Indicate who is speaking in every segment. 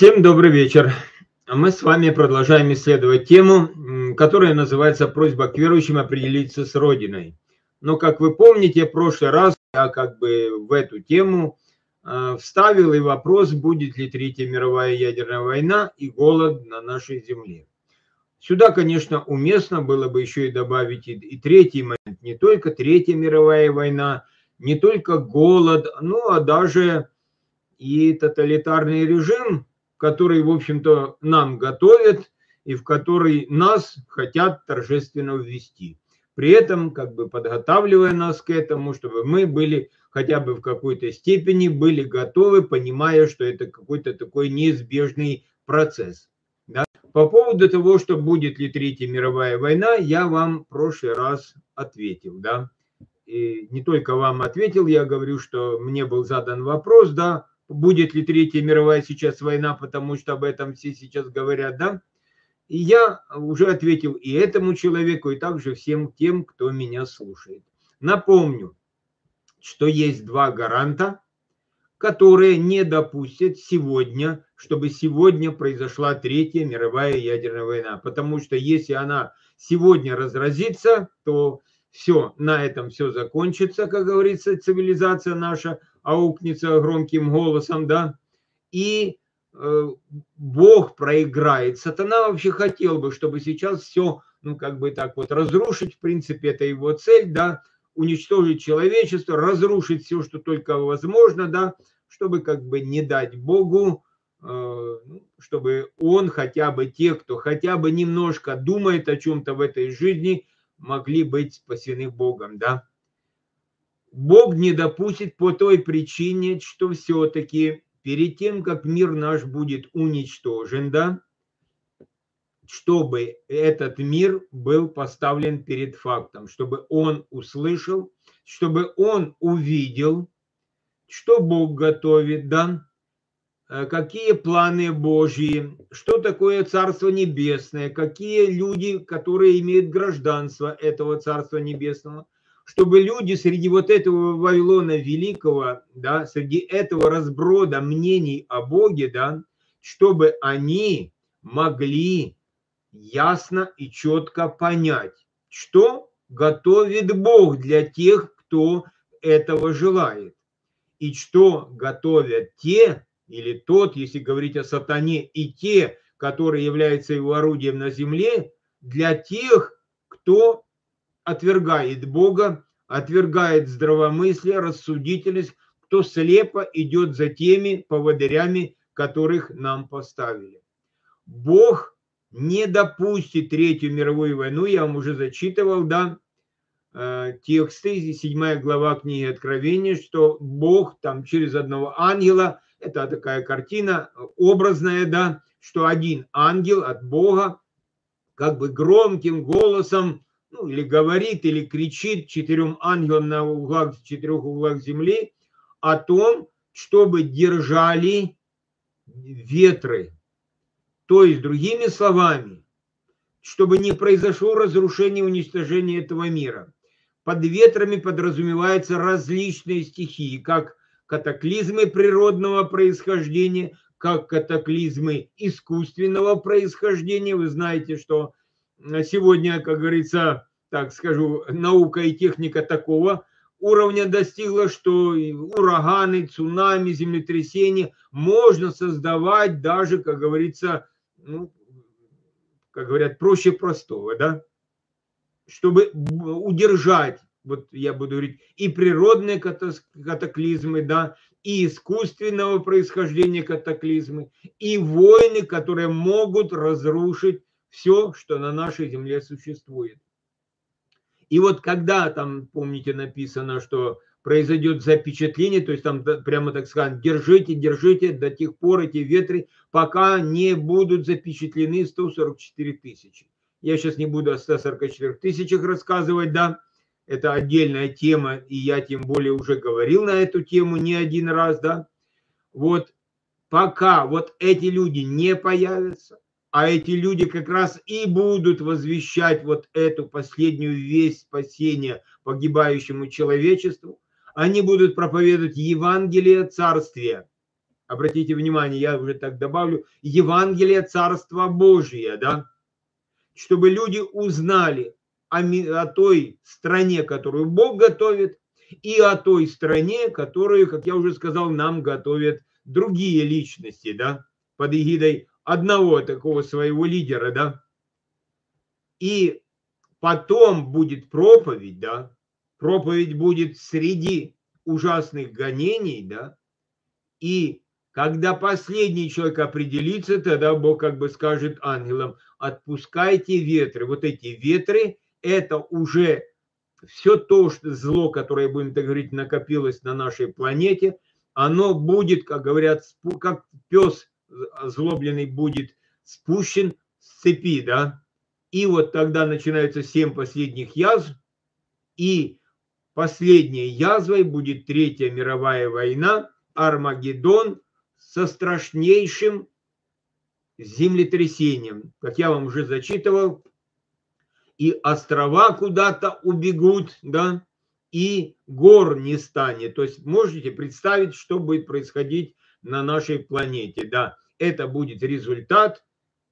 Speaker 1: Всем добрый вечер. Мы с вами продолжаем исследовать тему, которая называется «Просьба к верующим определиться с Родиной». Но, как вы помните, в прошлый раз я в эту тему вставил и вопрос, будет ли Третья мировая ядерная война и голод на нашей земле. Сюда, конечно, уместно было бы еще и добавить и третий момент, не только Третья мировая война, не только голод, а даже и тоталитарный режим, который, в общем-то, нам готовят и в который нас хотят торжественно ввести. При этом, подготавливая нас к этому, чтобы мы были хотя бы в какой-то степени были готовы, понимая, что это какой-то такой неизбежный процесс. Да? По поводу того, что будет ли Третья мировая война, я вам в прошлый раз ответил. Да? И не только вам ответил, я говорю, что мне был задан вопрос, да, будет ли Третья мировая сейчас война, потому что об этом все сейчас говорят, да. И я уже ответил и этому человеку, и также всем тем, кто меня слушает. Напомню, что есть два гаранта, которые не допустят сегодня, чтобы сегодня произошла Третья мировая ядерная война. Потому что если она сегодня разразится, то все, на этом все закончится, как говорится, цивилизация наша аукнется громким голосом, да, и Бог проиграет. Сатана вообще хотел бы, чтобы сейчас все, разрушить, в принципе, это его цель, да, уничтожить человечество, разрушить все, что только возможно, да, чтобы не дать Богу, чтобы он хотя бы те, кто хотя бы немножко думает о чем-то в этой жизни, могли быть спасены Богом, да. Бог не допустит по той причине, что все-таки перед тем, как мир наш будет уничтожен, да, чтобы этот мир был поставлен перед фактом, чтобы он услышал, чтобы он увидел, что Бог готовит, да, какие планы Божьи, что такое Царство Небесное, какие люди, которые имеют гражданство этого Царства Небесного, чтобы люди среди вот этого Вавилона Великого, да, среди этого разброда мнений о Боге, да, чтобы они могли ясно и четко понять, что готовит Бог для тех, кто этого желает, и что готовят те, или тот, если говорить о сатане, и те, которые являются его орудием на земле, для тех, кто отвергает Бога, отвергает здравомыслие, рассудительность, кто слепо идет за теми поводырями, которых нам поставили. Бог не допустит Третью мировую войну, я вам уже зачитывал, да, тексты, 7 глава книги Откровения, что Бог там через одного ангела, это такая картина образная, да, что один ангел от Бога громким голосом, или говорит, или кричит 4 ангелам на углах, 4 углах земли о том, чтобы держали ветры. То есть, другими словами, чтобы не произошло разрушение, уничтожение этого мира. Под ветрами подразумеваются различные стихии, как катаклизмы природного происхождения, как катаклизмы искусственного происхождения. Вы знаете, что сегодня, как говорится, так скажу, наука и техника такого уровня достигла, что ураганы, цунами, землетрясения можно создавать даже, как говорится, как говорят, проще простого, да, чтобы удержать, вот я буду говорить, и природные катаклизмы, да, и искусственного происхождения катаклизмы, и войны, которые могут разрушить все, что на нашей земле существует. И вот когда там, помните, написано, что произойдет запечатление, то есть там прямо так сказать, держите, держите до тех пор эти ветры, пока не будут запечатлены 144 тысячи. Я сейчас не буду о 144 тысячах рассказывать, да, это отдельная тема, и я тем более уже говорил на эту тему не один раз, да. Вот пока вот эти люди не появятся, а эти люди как раз и будут возвещать вот эту последнюю весть спасения погибающему человечеству, они будут проповедовать Евангелие Царствия, обратите внимание, я уже так добавлю, Евангелие Царства Божия, да, чтобы люди узнали о той стране, которую Бог готовит, и о той стране, которую, как я уже сказал, нам готовят другие личности, да, под эгидой одного такого своего лидера, да. И потом будет проповедь, да, проповедь будет среди ужасных гонений, да, и когда последний человек определится, тогда Бог как бы скажет ангелам: отпускайте ветры. Вот эти ветры, это уже все то зло, которое, будем так говорить, накопилось на нашей планете, оно будет, как говорят, как пес озлобленный будет спущен с цепи, да. И вот тогда начинаются 7 последних язв, и последней язвой будет Третья мировая война, Армагеддон, со страшнейшим землетрясением. Как я вам уже зачитывал, и острова куда-то убегут, да, и гор не станет. То есть можете представить, что будет происходить на нашей планете, да. Это будет результат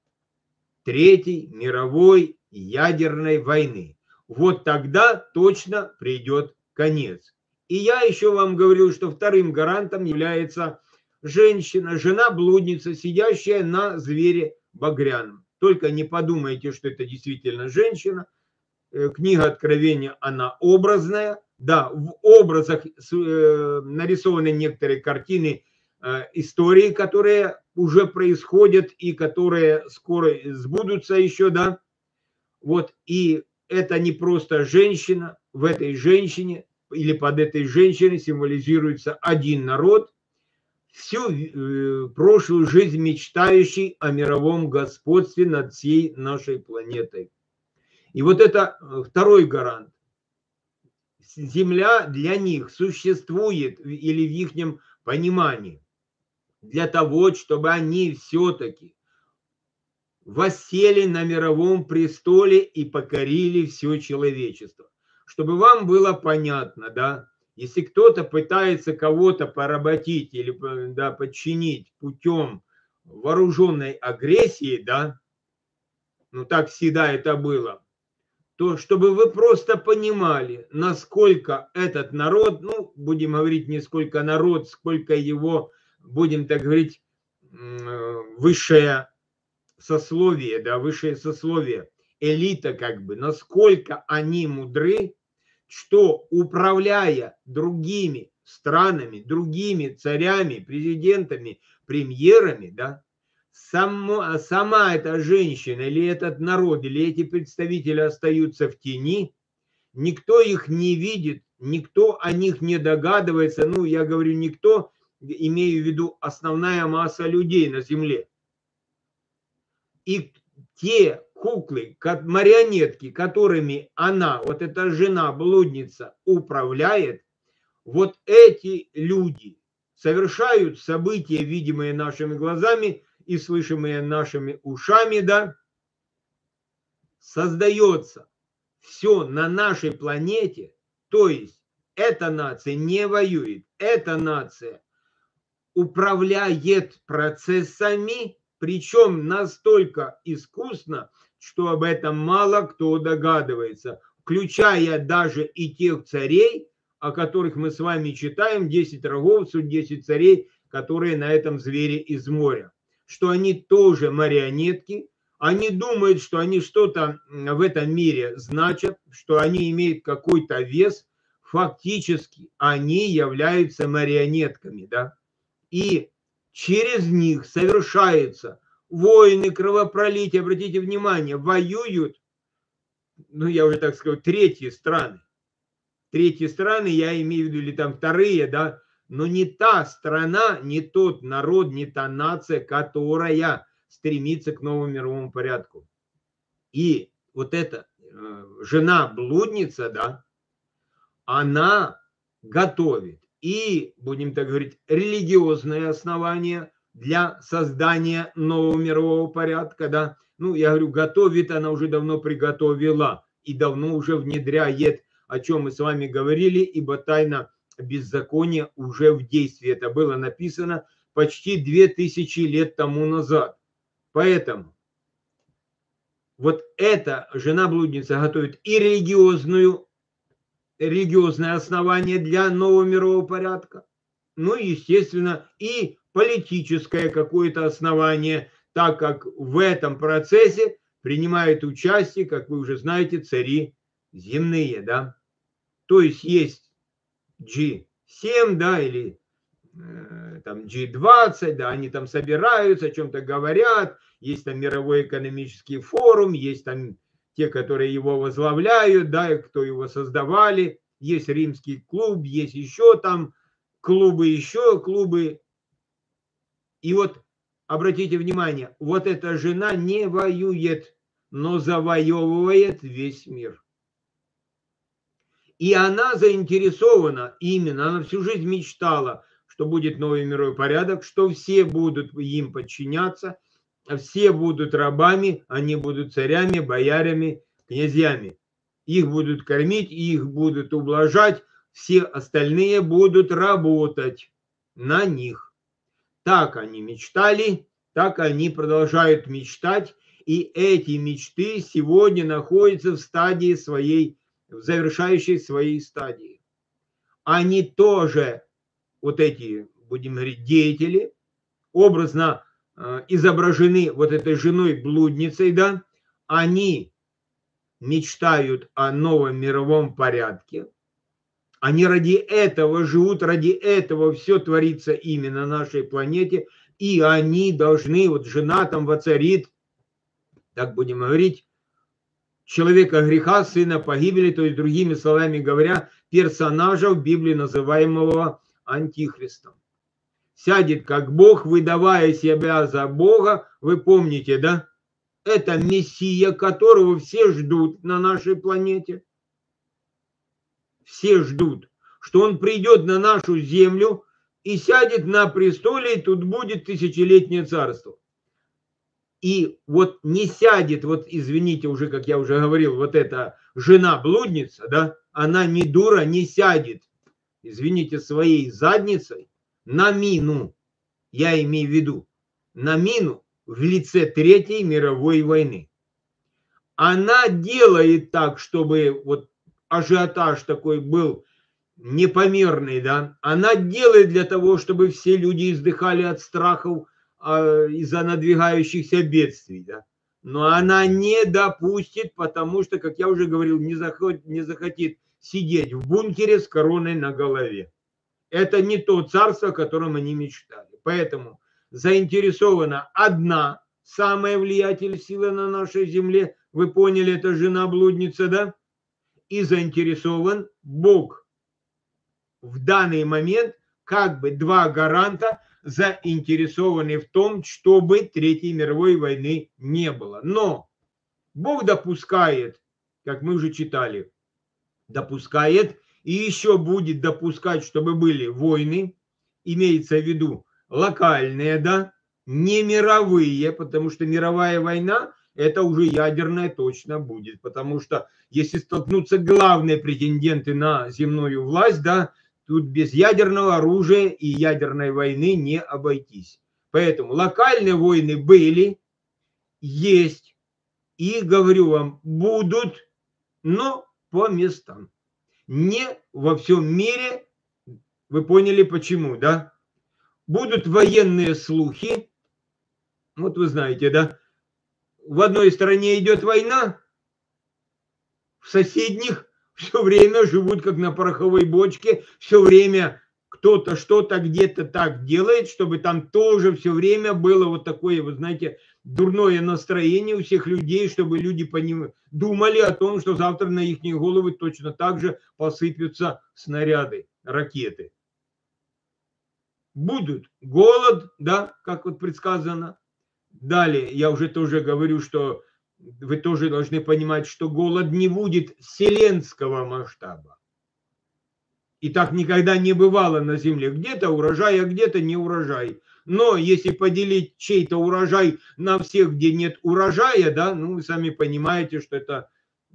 Speaker 1: Третьей мировой ядерной войны. Вот тогда точно придет конец. И я еще вам говорил, что вторым гарантом является женщина, жена-блудница, сидящая на звере багряном. Только не подумайте, что это действительно женщина. Книга Откровения, она образная. Да, в образах нарисованы некоторые картины истории, которые уже происходят и которые скоро сбудутся еще, да. Вот, и это не просто женщина, в этой женщине или под этой женщиной символизируется один народ, всю прошлую жизнь мечтающий о мировом господстве над всей нашей планетой. И вот это второй гарант. Земля для них существует, или в их понимании, для того, чтобы они все-таки воссели на мировом престоле и покорили все человечество. Чтобы вам было понятно, да, если кто-то пытается кого-то поработить или, да, подчинить путем вооруженной агрессии, да, ну так всегда это было, то чтобы вы просто понимали, насколько этот народ, ну, будем говорить не сколько народ, сколько его, будем так говорить, высшее сословие, да, высшее сословие, элита как бы, насколько они мудры, что управляя другими странами, другими царями, президентами, премьерами, да, сама эта женщина или этот народ, или эти представители остаются в тени, никто их не видит, никто о них не догадывается, ну, я говорю, никто, имею в виду основная масса людей на земле. И те куклы, марионетки, которыми она, вот эта жена-блудница, управляет, вот эти люди совершают события, видимые нашими глазами и слышимые нашими ушами, да, создается все на нашей планете, то есть эта нация не воюет, эта нация управляет процессами, причем настолько искусно, что об этом мало кто догадывается, включая даже и тех царей, о которых мы с вами читаем, 10 рогов, суть 10 царей, которые на этом звере из моря, что они тоже марионетки, они думают, что они что-то в этом мире значат, что они имеют какой-то вес, фактически они являются марионетками, да, и через них совершаются войны, кровопролитие, обратите внимание, воюют, ну я уже так скажу, третьи страны, я имею в виду, или там вторые, да, но не та страна, не тот народ, не та нация, которая стремится к новому мировому порядку. И вот эта жена-блудница, да, она готовит и, будем так говорить, религиозные основания для создания нового мирового порядка, да. Ну, я говорю, готовит, она уже давно приготовила и давно уже внедряет, о чем мы с вами говорили, ибо тайна беззакония уже в действии. Это было написано почти 2000 лет тому назад. Поэтому вот эта жена-блудница готовит и религиозное основание для нового мирового порядка, ну и, естественно, и политическое какое-то основание, так как в этом процессе принимают участие, как вы уже знаете, цари земные, да. То есть G7, да, или там G20, да, они там собираются, о чем-то говорят, есть там мировой экономический форум, есть там те, которые его возглавляют, да, и кто его создавали, есть римский клуб, есть еще там клубы, еще клубы. И вот обратите внимание, вот эта жена не воюет, но завоевывает весь мир. И она заинтересована именно, она всю жизнь мечтала, что будет новый мировой порядок, что все будут им подчиняться, все будут рабами, они будут царями, боярами, князьями. Их будут кормить, их будут ублажать, все остальные будут работать на них. Так они мечтали, так они продолжают мечтать, и эти мечты сегодня находятся в стадии своей, в завершающей своей стадии. Они тоже, вот эти, будем говорить, деятели, образно изображены вот этой женой-блудницей, да, они мечтают о новом мировом порядке, они ради этого живут, ради этого все творится именно на нашей планете, и они должны, вот жена там воцарит, так будем говорить, человека греха, сына погибели, то есть, другими словами говоря, персонажа в Библии, называемого Антихристом. Сядет как Бог, выдавая себя за Бога, вы помните, да? Это Мессия, которого все ждут на нашей планете. Все ждут, что он придет на нашу землю и сядет на престоле, и тут будет тысячелетнее царство. И вот не сядет, вот извините уже, как я уже говорил, вот эта жена-блудница, да, она не дура, не сядет, извините, своей задницей на мину, я имею в виду, на мину в лице Третьей мировой войны. Она делает так, чтобы вот ажиотаж такой был непомерный, да, она делает для того, чтобы все люди издыхали от страхов из-за надвигающихся бедствий, да. Но она не допустит, потому что, как я уже говорил, не захотит сидеть в бункере с короной на голове. Это не то царство, о котором они мечтали. Поэтому заинтересована одна самая влиятельная сила на нашей земле, вы поняли, это жена-блудница, да? И заинтересован Бог. В данный момент как бы два гаранта заинтересованы в том, чтобы Третьей мировой войны не было. Но Бог допускает, как мы уже читали, допускает и еще будет допускать, чтобы были войны, имеется в виду локальные, да, не мировые, потому что мировая война это уже ядерная точно будет, потому что если столкнутся главные претенденты на земную власть, да, тут без ядерного оружия и ядерной войны не обойтись. Поэтому локальные войны были, есть, и, говорю вам, будут, но по местам. Не во всем мире, вы поняли почему, да? Будут военные слухи, вот вы знаете, да? В одной стране идет война, в соседних все время живут как на пороховой бочке, все время кто-то что-то где-то так делает, чтобы там тоже все время было вот такое, вы знаете, дурное настроение у всех людей, чтобы люди думали о том, что завтра на их головы точно так же посыпятся снаряды, ракеты. Будут голод, да, как вот предсказано. Далее, я уже тоже говорю, что вы тоже должны понимать, что голод не будет вселенского масштаба. И так никогда не бывало на земле. Где-то урожай, а где-то не урожай. Но если поделить чей-то урожай на всех, где нет урожая, да, ну, вы сами понимаете, что это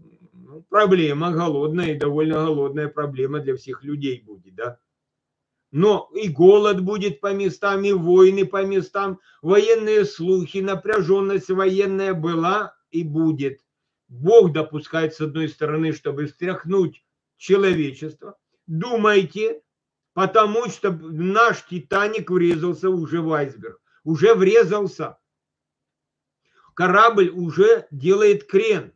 Speaker 1: проблема голодная, и довольно голодная проблема для всех людей будет, да. Но и голод будет по местам, и войны по местам, военные слухи, напряженность военная была и будет. Бог допускает, с одной стороны, чтобы встряхнуть человечество. Думайте, потому что наш Титаник врезался уже в айсберг. Уже врезался. Корабль уже делает крен.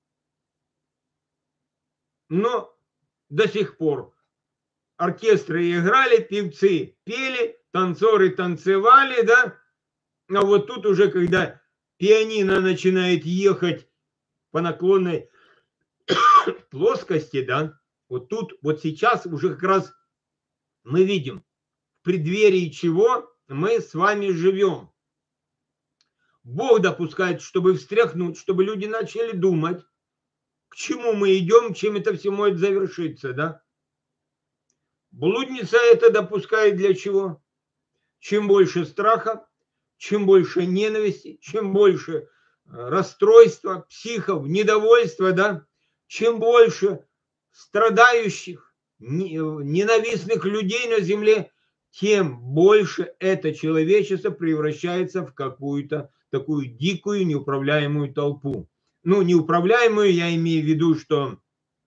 Speaker 1: Но до сих пор оркестры играли, певцы пели, танцоры танцевали, да? А вот тут уже, когда пианино начинает ехать по наклонной плоскости, да, вот тут, вот сейчас уже как раз мы видим, в преддверии чего мы с вами живем. Бог допускает, чтобы встряхнуть, чтобы люди начали думать, к чему мы идем, чем это все может завершиться, да? Блудница это допускает для чего? Чем больше страха, чем больше ненависти, чем больше расстройства, психов, недовольства, да? Чем больше страдающих, ненавистных людей на земле, тем больше это человечество превращается в какую-то такую дикую, неуправляемую толпу. Ну, неуправляемую, я имею в виду, что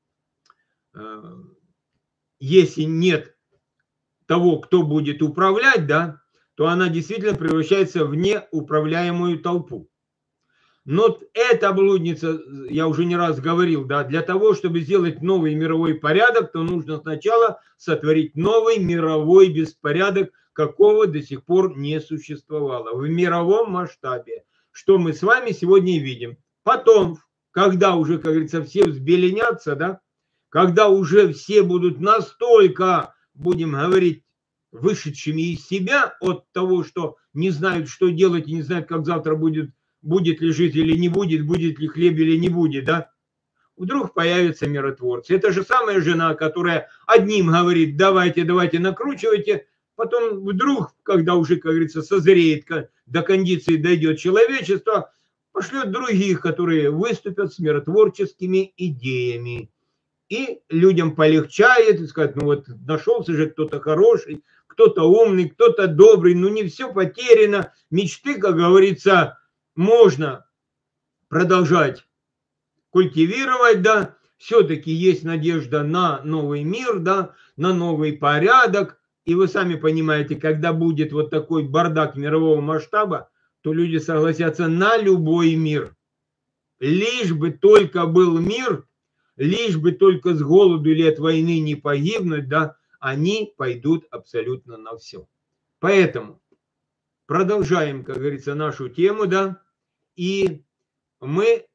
Speaker 1: если нет того, кто будет управлять, да, то она действительно превращается в неуправляемую толпу. Но эта блудница, я уже не раз говорил, да, для того, чтобы сделать новый мировой порядок, то нужно сначала сотворить новый мировой беспорядок, какого до сих пор не существовало в мировом масштабе, что мы с вами сегодня видим. Потом, когда уже, как говорится, все взбеленятся, да, когда уже все будут настолько, будем говорить, вышедшими из себя от того, что не знают, что делать и не знают, как завтра будет ли жить или не будет, будет ли хлеб или не будет, да, вдруг появятся миротворцы. Это же самая жена, которая одним говорит, давайте, накручивайте, потом вдруг, когда уже, как говорится, созреет, до кондиции дойдет человечество, пошлет других, которые выступят с миротворческими идеями. И людям полегчает, и сказать, ну вот нашелся же кто-то хороший, кто-то умный, кто-то добрый, ну не все потеряно. Мечты, как говорится, можно продолжать культивировать, да, все-таки есть надежда на новый мир, да, на новый порядок. И вы сами понимаете, когда будет вот такой бардак мирового масштаба, то люди согласятся на любой мир. Лишь бы только был мир, лишь бы только с голоду или от войны не погибнуть, да, они пойдут абсолютно на все. Поэтому продолжаем, как говорится, нашу тему, да, и мы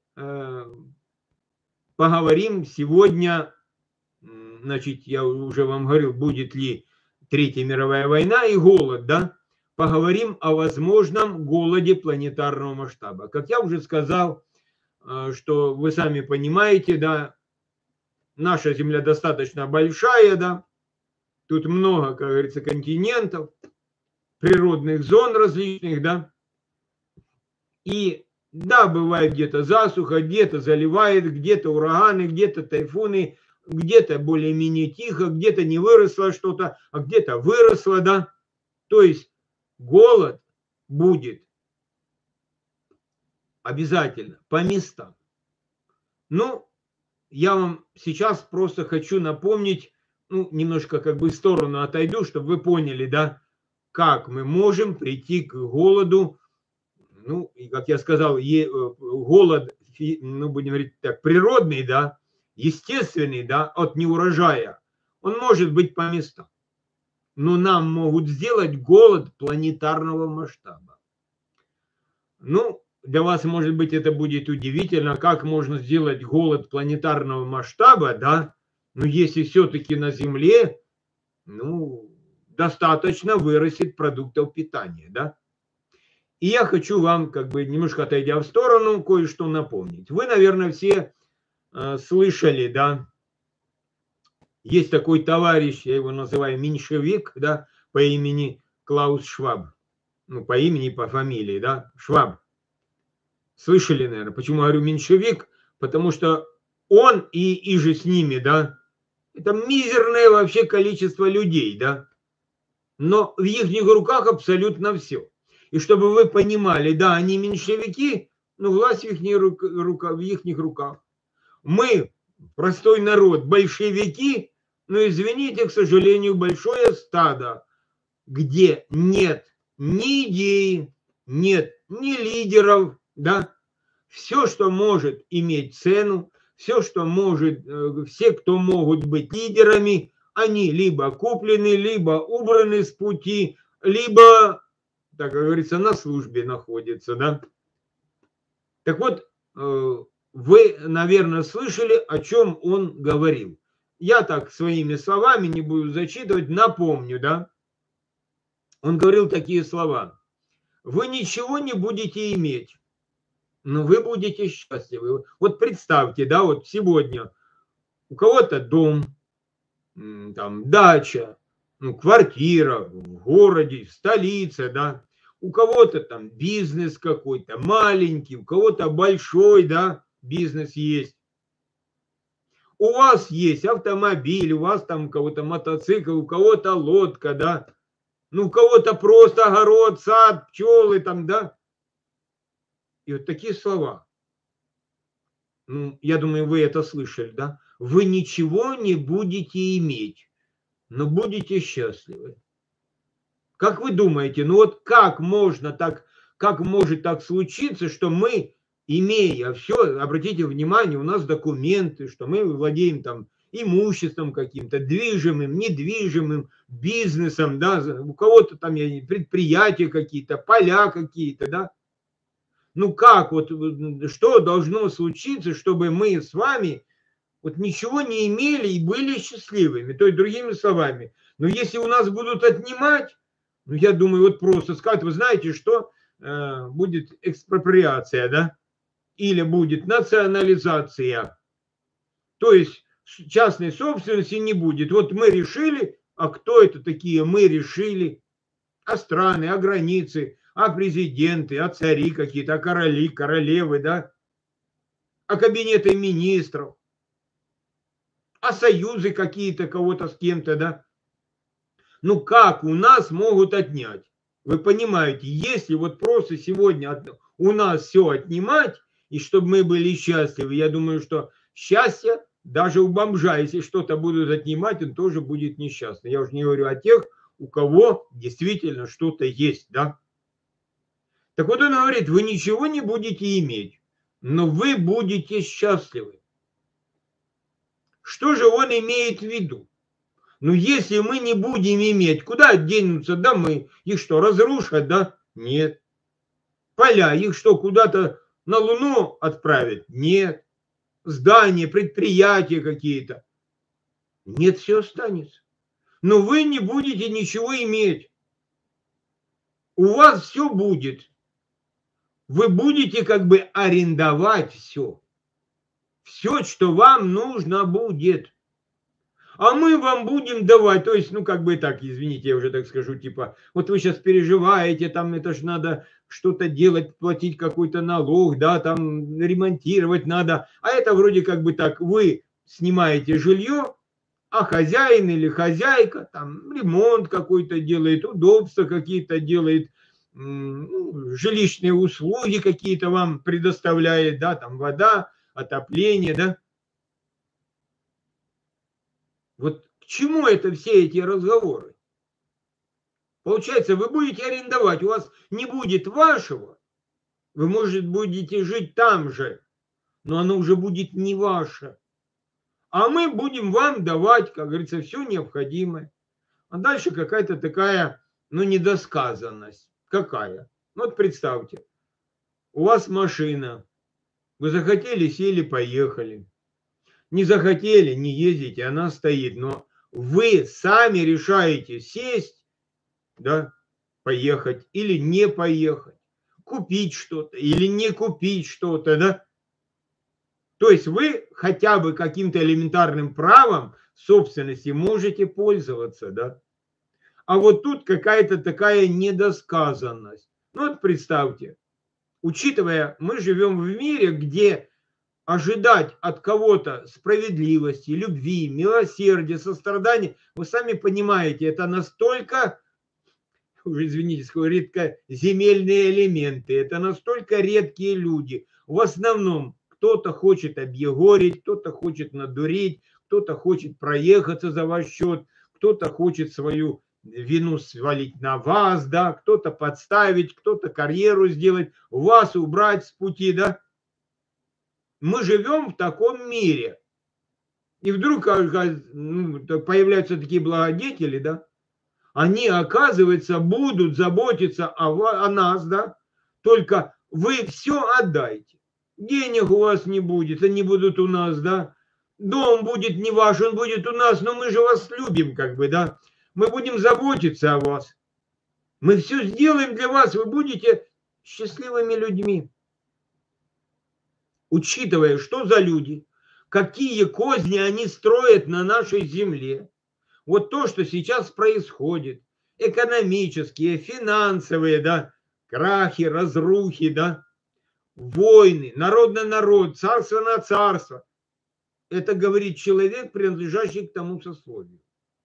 Speaker 1: поговорим сегодня, значит, я уже вам говорил, будет ли Третья мировая война и голод, да, поговорим о возможном голоде планетарного масштаба. Как я уже сказал, что вы сами понимаете, да, наша Земля достаточно большая, да, тут много, как говорится, континентов, природных зон различных, да, и да, бывает где-то засуха, где-то заливает, где-то ураганы, где-то тайфуны, где-то более-менее тихо, где-то не выросло что-то, а где-то выросло, да, то есть голод будет обязательно по местам. Ну, я вам сейчас просто хочу напомнить, ну, немножко как бы в сторону отойду, чтобы вы поняли, да, как мы можем прийти к голоду, ну, и как я сказал, голод, ну, будем говорить так, природный, да, естественный, да, от неурожая, он может быть по местам. Но нам могут сделать голод планетарного масштаба. Ну, для вас, может быть, это будет удивительно, как можно сделать голод планетарного масштаба, да, но если все-таки на Земле, ну, достаточно вырастет продуктов питания, да. И я хочу вам, как бы, немножко отойдя в сторону, кое-что напомнить. Вы, наверное, все слышали, да, есть такой товарищ, я его называю меньшевик, да, по имени Клаус Шваб. Ну, по имени, по фамилии, да, Шваб. Слышали, наверное, почему говорю меньшевик? Потому что он и же с ними, да, это мизерное вообще количество людей, да. но в их руках абсолютно все. И чтобы вы понимали, да, они меньшевики, но власть в их руках. Мы, простой народ, большевики, но, извините, к сожалению, большое стадо, где нет ни идеи, нет ни лидеров, да, все, что может иметь цену, все, что может, все, кто могут быть лидерами, они либо куплены, либо убраны с пути, либо, так говорится, на службе находятся, да. Так вот, вы, наверное, слышали, о чем он говорил. Я так своими словами не буду зачитывать, напомню, да. Он говорил такие слова. Вы ничего не будете иметь, но вы будете счастливы. Вот представьте, да, вот сегодня у кого-то дом, там, дача, ну, квартира в городе, в столице, да, у кого-то там бизнес какой-то маленький, у кого-то большой, да, бизнес есть. У вас есть автомобиль, у вас там у кого-то мотоцикл, у кого-то лодка, да, ну, у кого-то просто огород, сад, пчелы там, да. И вот такие слова. Ну, я думаю, вы это слышали, да? Вы ничего не будете иметь, но будете счастливы. Как вы думаете, ну вот как можно так, как может так случиться, что мы, имея все, обратите внимание, у нас документы, что мы владеем там имуществом каким-то, движимым, недвижимым, бизнесом, да, у кого-то там предприятия какие-то, поля какие-то, да. Ну как, вот что должно случиться, чтобы мы с вами вот ничего не имели и были счастливыми? То есть, другими словами, но если у нас будут отнимать, ну, я думаю, вот просто сказать, вы знаете, что будет экспроприация, да, или будет национализация, то есть частной собственности не будет. Вот мы решили, а кто это такие мы решили? А страны, а границы, а президенты, а цари какие-то, а короли, королевы, да, а кабинеты министров, а союзы какие-то кого-то с кем-то, да. Ну как у нас могут отнять? Вы понимаете, если вот просто сегодня у нас все отнимать, и чтобы мы были счастливы, я думаю, что счастье даже у бомжа, если что-то будут отнимать, он тоже будет несчастный. Я уже не говорю о тех, у кого действительно что-то есть, да. Так вот он говорит, вы ничего не будете иметь, но вы будете счастливы. Что же он имеет в виду? Ну, если мы не будем иметь, куда денутся домы? Их что, разрушат, да? Нет. Поля, их что, куда-то на Луну отправят? Нет. Здания, предприятия какие-то? Нет, все останется. Но вы не будете ничего иметь. У вас все будет. Вы будете как бы арендовать все. Все, что вам нужно будет. А мы вам будем давать, то есть, ну, как бы так, извините, я уже так скажу, типа, вот вы сейчас переживаете, там, это же надо что-то делать, платить какой-то налог, да, там, ремонтировать надо, а это вроде как бы так, вы снимаете жилье, а хозяин или хозяйка, там, ремонт какой-то делает, удобства какие-то делает, ну, жилищные услуги какие-то вам предоставляет, да, там, вода, отопление, да. Вот к чему это все эти разговоры? Получается, вы будете арендовать, у вас не будет вашего, вы, может, будете жить там же, но оно уже будет не ваше. А мы будем вам давать, как говорится, все необходимое. А дальше какая-то такая, ну, недосказанность. Какая? Вот представьте, у вас машина, вы захотели, сели, поехали. Не захотели, не ездите, она стоит, но вы сами решаете сесть, да, поехать или не поехать, купить что-то или не купить что-то, да. То есть вы хотя бы каким-то элементарным правом собственности можете пользоваться, да. А вот тут какая-то такая недосказанность. Ну вот представьте, учитывая, мы живем в мире, где ожидать от кого-то справедливости, любви, милосердия, сострадания, вы сами понимаете, это настолько уже, извините, редкоземельные элементы. Это настолько редкие люди. В основном кто-то хочет объегорить, кто-то хочет надурить, кто-то хочет проехаться за ваш счет, кто-то хочет свою вину свалить на вас, да, кто-то подставить, кто-то карьеру сделать, вас убрать с пути, да. Мы живем в таком мире. И вдруг появляются такие благодетели, да, они, оказывается, будут заботиться о нас, да, только вы все отдайте. Денег у вас не будет, они будут у нас, да. Дом будет не ваш, он будет у нас, но мы же вас любим, как бы, да. Мы будем заботиться о вас. Мы все сделаем для вас, вы будете счастливыми людьми. Учитывая, что за люди, какие козни они строят на нашей земле. Вот то, что сейчас происходит, экономические, финансовые, да, крахи, разрухи, да, войны, народ на народ, царство на царство. Это говорит человек, принадлежащий к тому сословию.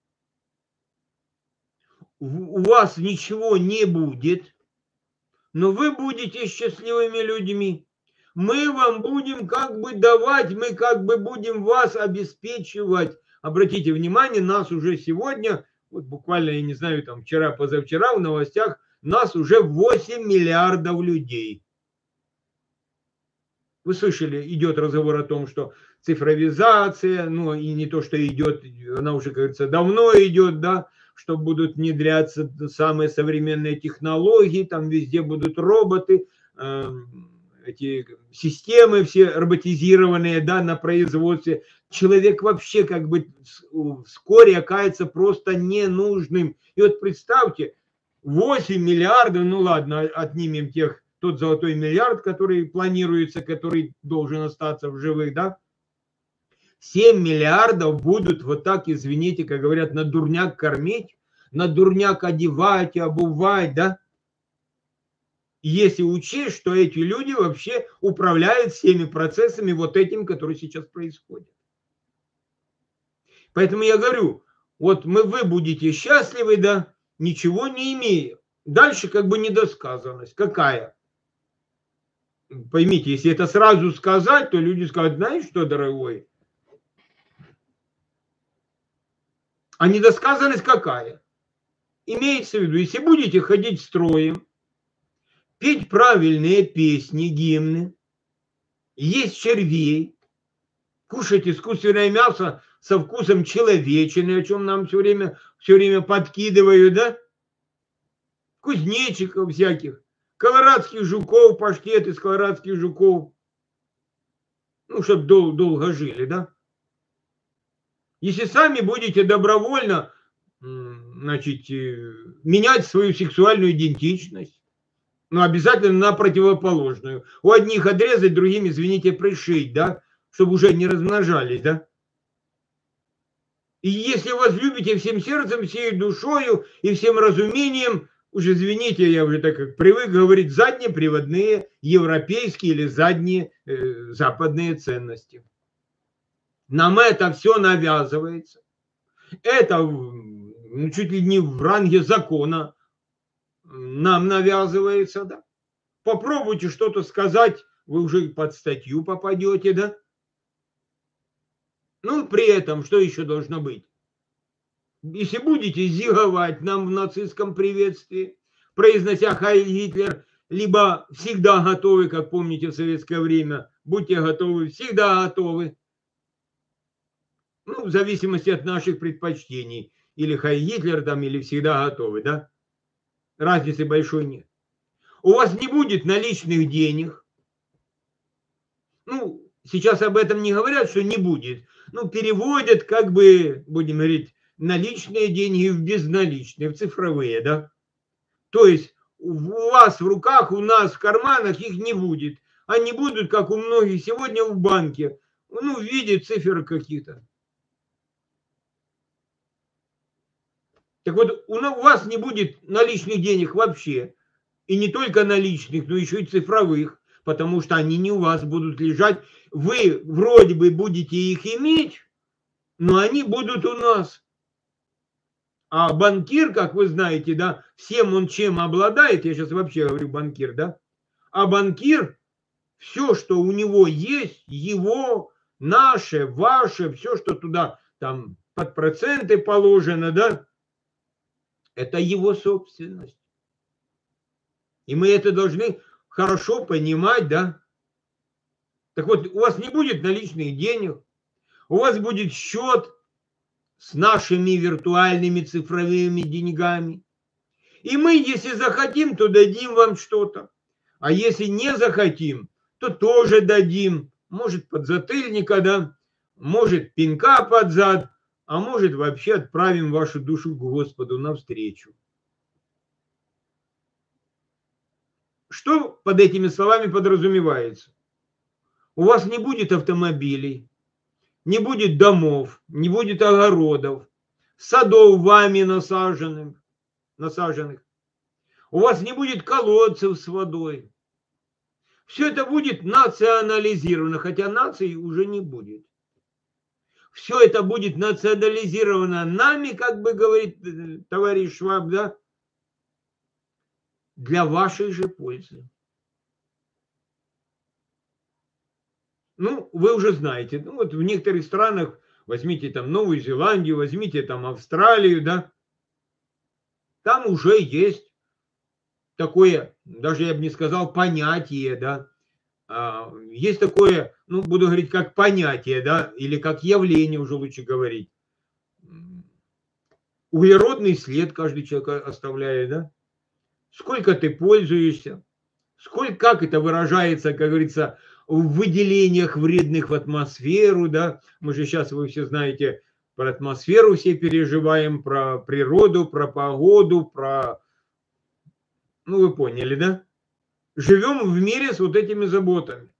Speaker 1: У вас ничего не будет, но вы будете счастливыми людьми. Мы вам будем как бы давать, мы как бы будем вас обеспечивать. Обратите внимание, нас уже сегодня, вот буквально, я не знаю, там вчера, позавчера в новостях, нас уже 8 миллиардов людей. Вы слышали, идет разговор о том, что цифровизация, ну и не то, что идет, она уже, как говорится, давно идет, да, что будут внедряться самые современные технологии, там везде будут роботы, эти системы все роботизированные, да, на производстве. Человек вообще как бы вскоре окажется просто ненужным. И вот представьте, 8 миллиардов, ну ладно, отнимем тот золотой миллиард, который планируется, который должен остаться в живых, да, 7 миллиардов будут вот так, извините, как говорят, на дурняк кормить, на дурняк одевать, обувать, да. Если учесть, что эти люди вообще управляют всеми процессами вот этим, которые сейчас происходят. Поэтому я говорю, вот вы будете счастливы, да, ничего не имея. Дальше как бы недосказанность. Какая? Поймите, если это сразу сказать, то люди скажут, знаешь что, дорогой? А недосказанность какая? Имеется в виду, если будете ходить строем, петь правильные песни, гимны, есть червей, кушать искусственное мясо со вкусом человечины, о чем нам все время подкидывают, да? Кузнечиков всяких, колорадских жуков, паштет из колорадских жуков. Ну, чтобы долго жили, да? Если сами будете добровольно, значит, менять свою сексуальную идентичность, но обязательно на противоположную. У одних отрезать, другим, извините, пришить, да, чтобы уже не размножались, да. И если вас любите всем сердцем, всей душою и всем разумением, уже извините, я уже так как привык говорить, заднеприводные европейские или задние западные ценности. Нам это все навязывается. Это чуть ли не в ранге закона нам навязывается, да. Попробуйте что-то сказать, вы уже под статью попадете, да. Ну, при этом, что еще должно быть? Если будете зиговать нам в нацистском приветствии, произнося «Хай Гитлер», либо всегда готовы, как помните в советское время, будьте готовы, всегда готовы. Ну, в зависимости от наших предпочтений. Или «Хай Гитлер» там, или всегда готовы, да? Разницы большой нет. У вас не будет наличных денег. Ну, сейчас об этом не говорят, что не будет. Ну, переводят, как бы, будем говорить, наличные деньги в безналичные, в цифровые, да? То есть у вас в руках, у нас в карманах их не будет. Они будут, как у многих сегодня в банке, ну, в виде цифр каких-то. Так вот, у вас не будет наличных денег вообще. И не только наличных, но еще и цифровых. Потому что они не у вас будут лежать. Вы вроде бы будете их иметь, но они будут у нас. А банкир, как вы знаете, да, всем он чем обладает, я сейчас вообще говорю банкир, да, а банкир, все, что у него есть, его, наше, ваше, все, что туда там под проценты положено, да, это его собственность. И мы это должны хорошо понимать, да. Так вот, у вас не будет наличных денег, у вас будет счет с нашими виртуальными цифровыми деньгами. И мы, если захотим, то дадим вам что-то. А если не захотим, то тоже дадим. Может, подзатыльника, да, может, пинка под зад, а может, вообще отправим вашу душу к Господу навстречу. Что под этими словами подразумевается? У вас не будет автомобилей, не будет домов, не будет огородов, садов вами насаженных. У вас не будет колодцев с водой. Все это будет национализировано, хотя нации уже не будет. Все это будет национализировано нами, как бы говорит товарищ Шваб, да, для вашей же пользы. Ну, вы уже знаете, ну вот в некоторых странах, возьмите там Новую Зеландию, возьмите там Австралию, да, там уже есть такое, даже я бы не сказал понятие, да, есть такое, ну, буду говорить, как понятие, да, или как явление, уже лучше говорить. Углеродный след каждый человек оставляет, да. Сколько ты пользуешься, как это выражается, как говорится, в выделениях вредных в атмосферу, да. Мы же сейчас, вы все знаете, про атмосферу все переживаем, про природу, про погоду, про... Ну, вы поняли, да? Живем в мире с вот этими заботами.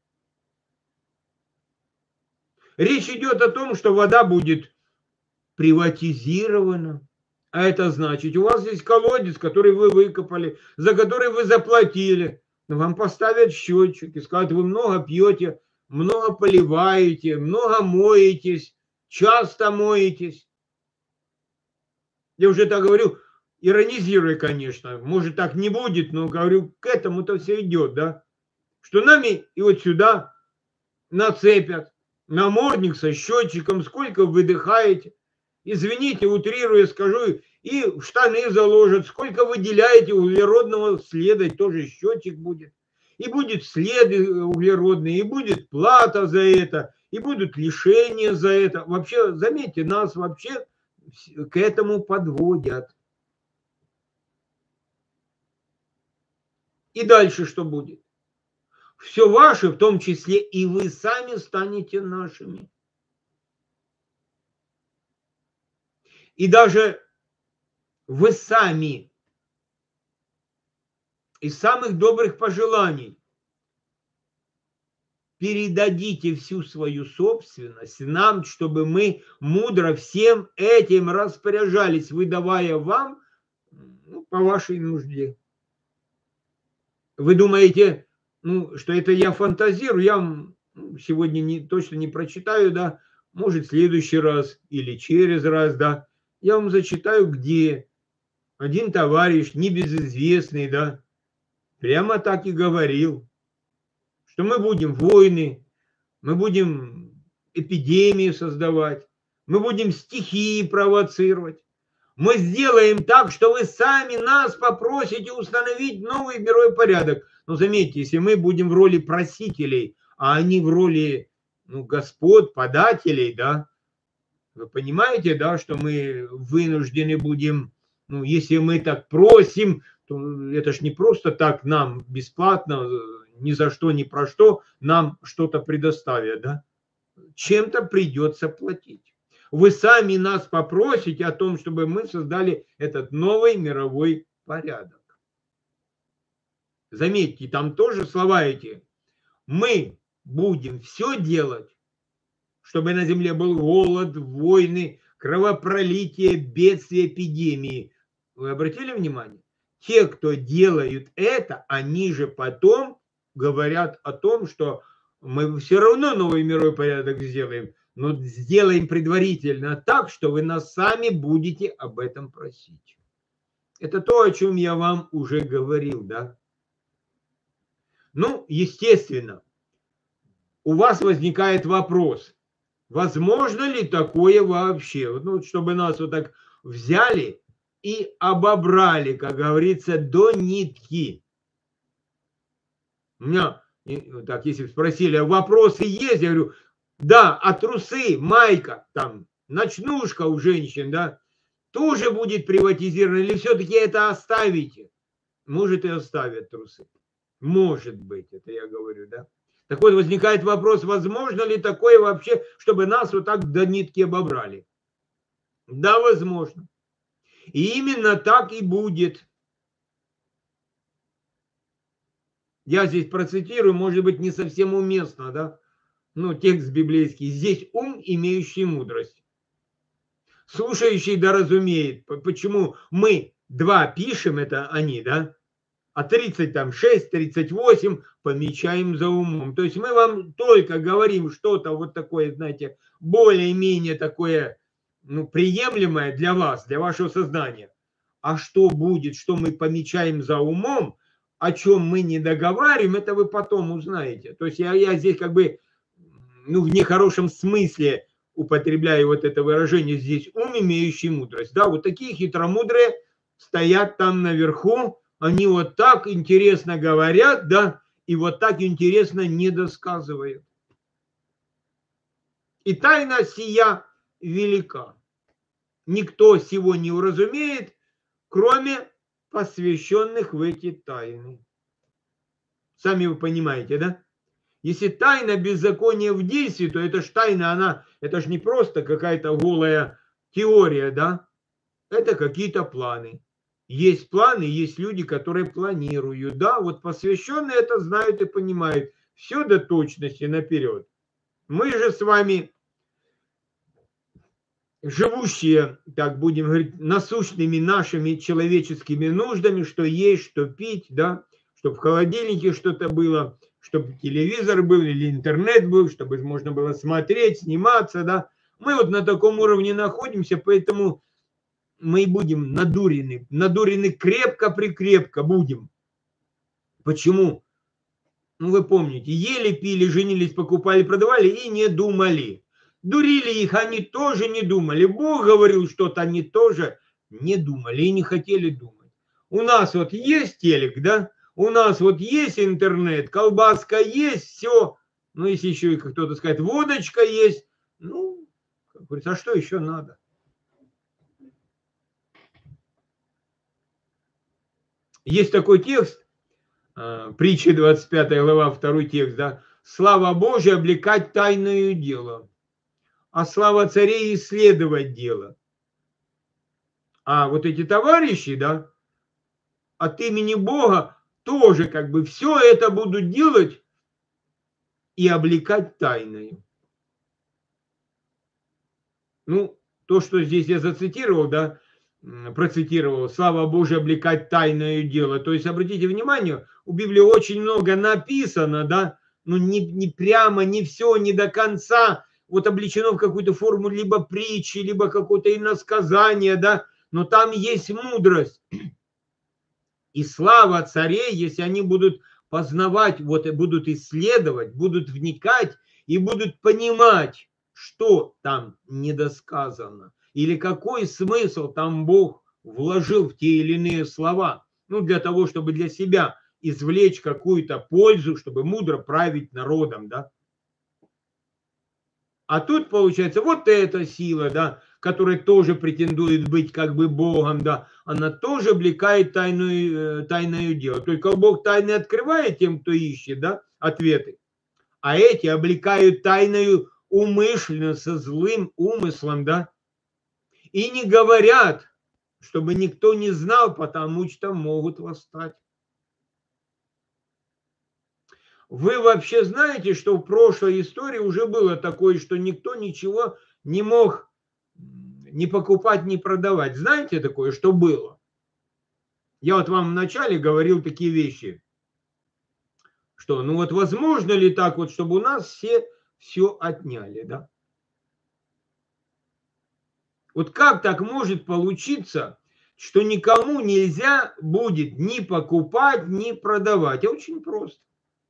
Speaker 1: Речь идет о том, что вода будет приватизирована. А это значит, у вас есть колодец, который вы выкопали, за который вы заплатили. Но вам поставят счетчик и скажут, вы много пьете, много поливаете, много моетесь, часто моетесь. Я уже так говорю, иронизируя, конечно. Может, так не будет, но говорю, к этому-то все идет, да. Что нами и вот сюда нацепят намордник со счетчиком, сколько вы выдыхаете. Извините, утрируя скажу, и в штаны заложат, сколько выделяете углеродного следа, тоже счетчик будет. И будет след углеродный, и будет плата за это, и будут лишения за это. Вообще, заметьте, нас вообще к этому подводят. И дальше что будет? Все ваше, в том числе и вы сами станете нашими. И даже вы сами из самых добрых пожеланий передадите всю свою собственность нам, чтобы мы мудро всем этим распоряжались, выдавая вам по вашей нужде. Вы думаете, что это я фантазирую, я вам сегодня точно не прочитаю, да, может, в следующий раз или через раз, да, я вам зачитаю, где один товарищ, небезызвестный, да, прямо так и говорил, что мы будем войны, мы будем эпидемии создавать, мы будем стихии провоцировать. Мы сделаем так, что вы сами нас попросите установить новый мировой порядок. Но заметьте, если мы будем в роли просителей, а они в роли господ, подателей, да, вы понимаете, да, что мы вынуждены будем, если мы так просим, то это ж не просто так нам бесплатно, ни за что, ни про что нам что-то предоставят, да. Чем-то придется платить. Вы сами нас попросите о том, чтобы мы создали этот новый мировой порядок. Заметьте, там тоже слова эти. Мы будем все делать, чтобы на земле был голод, войны, кровопролитие, бедствия, эпидемии. Вы обратили внимание? Те, кто делают это, они же потом говорят о том, что мы все равно новый мировой порядок сделаем, Но сделаем предварительно так, что вы нас сами будете об этом просить. Это то, о чем я вам уже говорил, да? Ну, естественно, у вас возникает вопрос, возможно ли такое вообще? Ну, чтобы нас вот так взяли и обобрали, как говорится, до нитки. У меня, так, если спросили, вопросы есть, я говорю, да, а трусы, майка, там, ночнушка у женщин, да, тоже будет приватизировано, или все-таки это оставите? Может, и оставят трусы. Может быть, это я говорю, да. Так вот, возникает вопрос, возможно ли такое вообще, чтобы нас вот так до нитки обобрали? Да, возможно. И именно так и будет. Я здесь процитирую, может быть, не совсем уместно, да? Ну, текст библейский. Здесь ум, имеющий мудрость. Слушающий да разумеет. Почему мы два пишем, это они, да? А 36, 38 помечаем за умом. То есть мы вам только говорим что-то вот такое, знаете, более-менее такое, ну, приемлемое для вас, для вашего сознания. А что будет, что мы помечаем за умом, о чем мы не договариваем, это вы потом узнаете. То есть я здесь как бы, ну, в нехорошем смысле употребляю вот это выражение здесь, ум, имеющий мудрость. Да, вот такие хитромудрые стоят там наверху, они вот так интересно говорят, да, и вот так интересно недосказывают. И тайна сия велика. Никто сего не уразумеет, кроме посвященных в эти тайны. Сами вы понимаете, да? Если тайна беззакония в действии, то это ж тайна, это ж не просто какая-то голая теория, да? Это какие-то планы. Есть планы, есть люди, которые планируют. Да, вот посвященные это знают и понимают. Все до точности наперед. Мы же с вами, живущие, так будем говорить, насущными нашими человеческими нуждами, что есть, что пить, да, чтобы в холодильнике что-то было, чтобы телевизор был или интернет был, чтобы можно было смотреть, сниматься, да. Мы вот на таком уровне находимся, поэтому мы будем надурены крепко-прикрепко будем. Почему? Ну, вы помните, ели, пили, женились, покупали, продавали и не думали. Дурили их, они тоже не думали. Бог говорил что-то, они тоже не думали и не хотели думать. У нас вот есть телек, да? У нас вот есть интернет, колбаска есть, все. Ну, если еще и кто-то скажет, водочка есть. Ну, как говорится, а что еще надо? Есть такой текст, притча 25 глава, 2 текст, да. Слава Божия облекать тайное дело, а слава царей исследовать дело. А вот эти товарищи, да, от имени Бога тоже как бы все это будут делать и облекать тайною. Ну, то, что здесь я зацитировал, да, процитировал, слава Божия облекать тайное дело. То есть, обратите внимание, у Библии очень много написано, да, ну не прямо, не все, не до конца, вот облечено в какую-то форму либо притчи, либо какое-то иносказание, да, но там есть мудрость. И слава царей, если они будут познавать, вот и будут исследовать, будут вникать и будут понимать, что там недосказано, или какой смысл там Бог вложил в те или иные слова, ну, для того, чтобы для себя извлечь какую-то пользу, чтобы мудро править народом, да. А тут получается вот эта сила, да, которая тоже претендует быть как бы Богом, да, она тоже облекает тайное дело. Только Бог тайны открывает тем, кто ищет, да, ответы. А эти облекают тайною умышленно, со злым умыслом, да, и не говорят, чтобы никто не знал, потому что могут восстать. Вы вообще знаете, что в прошлой истории уже было такое, что никто ничего не мог ни покупать, ни продавать. Знаете такое, что было? Я вот вам вначале говорил такие вещи, что ну вот возможно ли так вот, чтобы у нас все отняли, да? Вот как так может получиться, что никому нельзя будет ни покупать, ни продавать? А очень просто.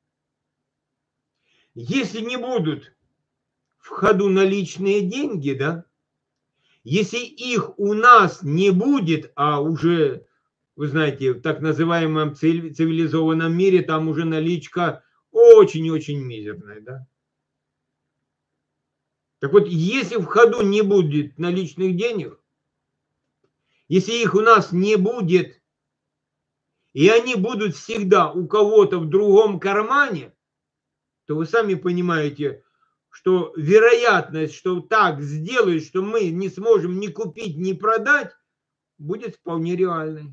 Speaker 1: Если не будут в ходу наличные деньги, да, если их у нас не будет, а уже, вы знаете, в так называемом цивилизованном мире там уже наличка очень-очень мизерная, да. Так вот, если в ходу не будет наличных денег, если их у нас не будет, и они будут всегда у кого-то в другом кармане, то вы сами понимаете, что вероятность, что так сделают, что мы не сможем ни купить, ни продать, будет вполне реальной.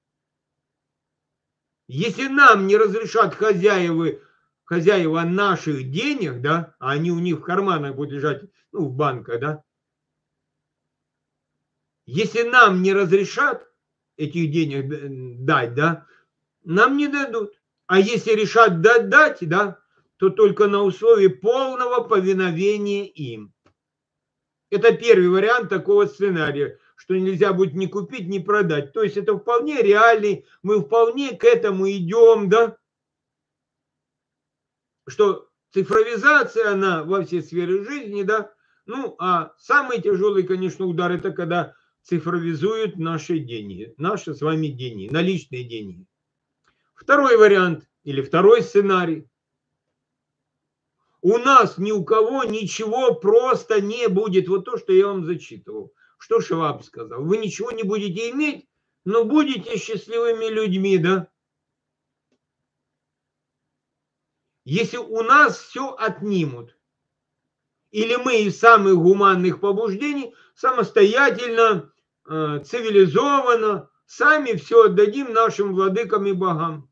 Speaker 1: Если нам не разрешат хозяева наших денег, да, а они у них в карманах будут лежать, ну, в банках, да, если нам не разрешат этих денег дать, да, нам не дадут. А если решат дать, да, то только на условии полного повиновения им. Это первый вариант такого сценария, что нельзя будет ни купить, ни продать. То есть это вполне реальный, мы вполне к этому идем, да, что цифровизация, она во все сферы жизни, да, ну, а самый тяжелый, конечно, удар, это когда цифровизуют наши деньги, наши с вами деньги, наличные деньги. Второй вариант или второй сценарий. У нас ни у кого ничего просто не будет. Вот то, что я вам зачитывал. Что Шваб сказал. Вы ничего не будете иметь, но будете счастливыми людьми, да? Если у нас все отнимут, или мы из самых гуманных побуждений самостоятельно, цивилизованно, сами все отдадим нашим владыкам и богам.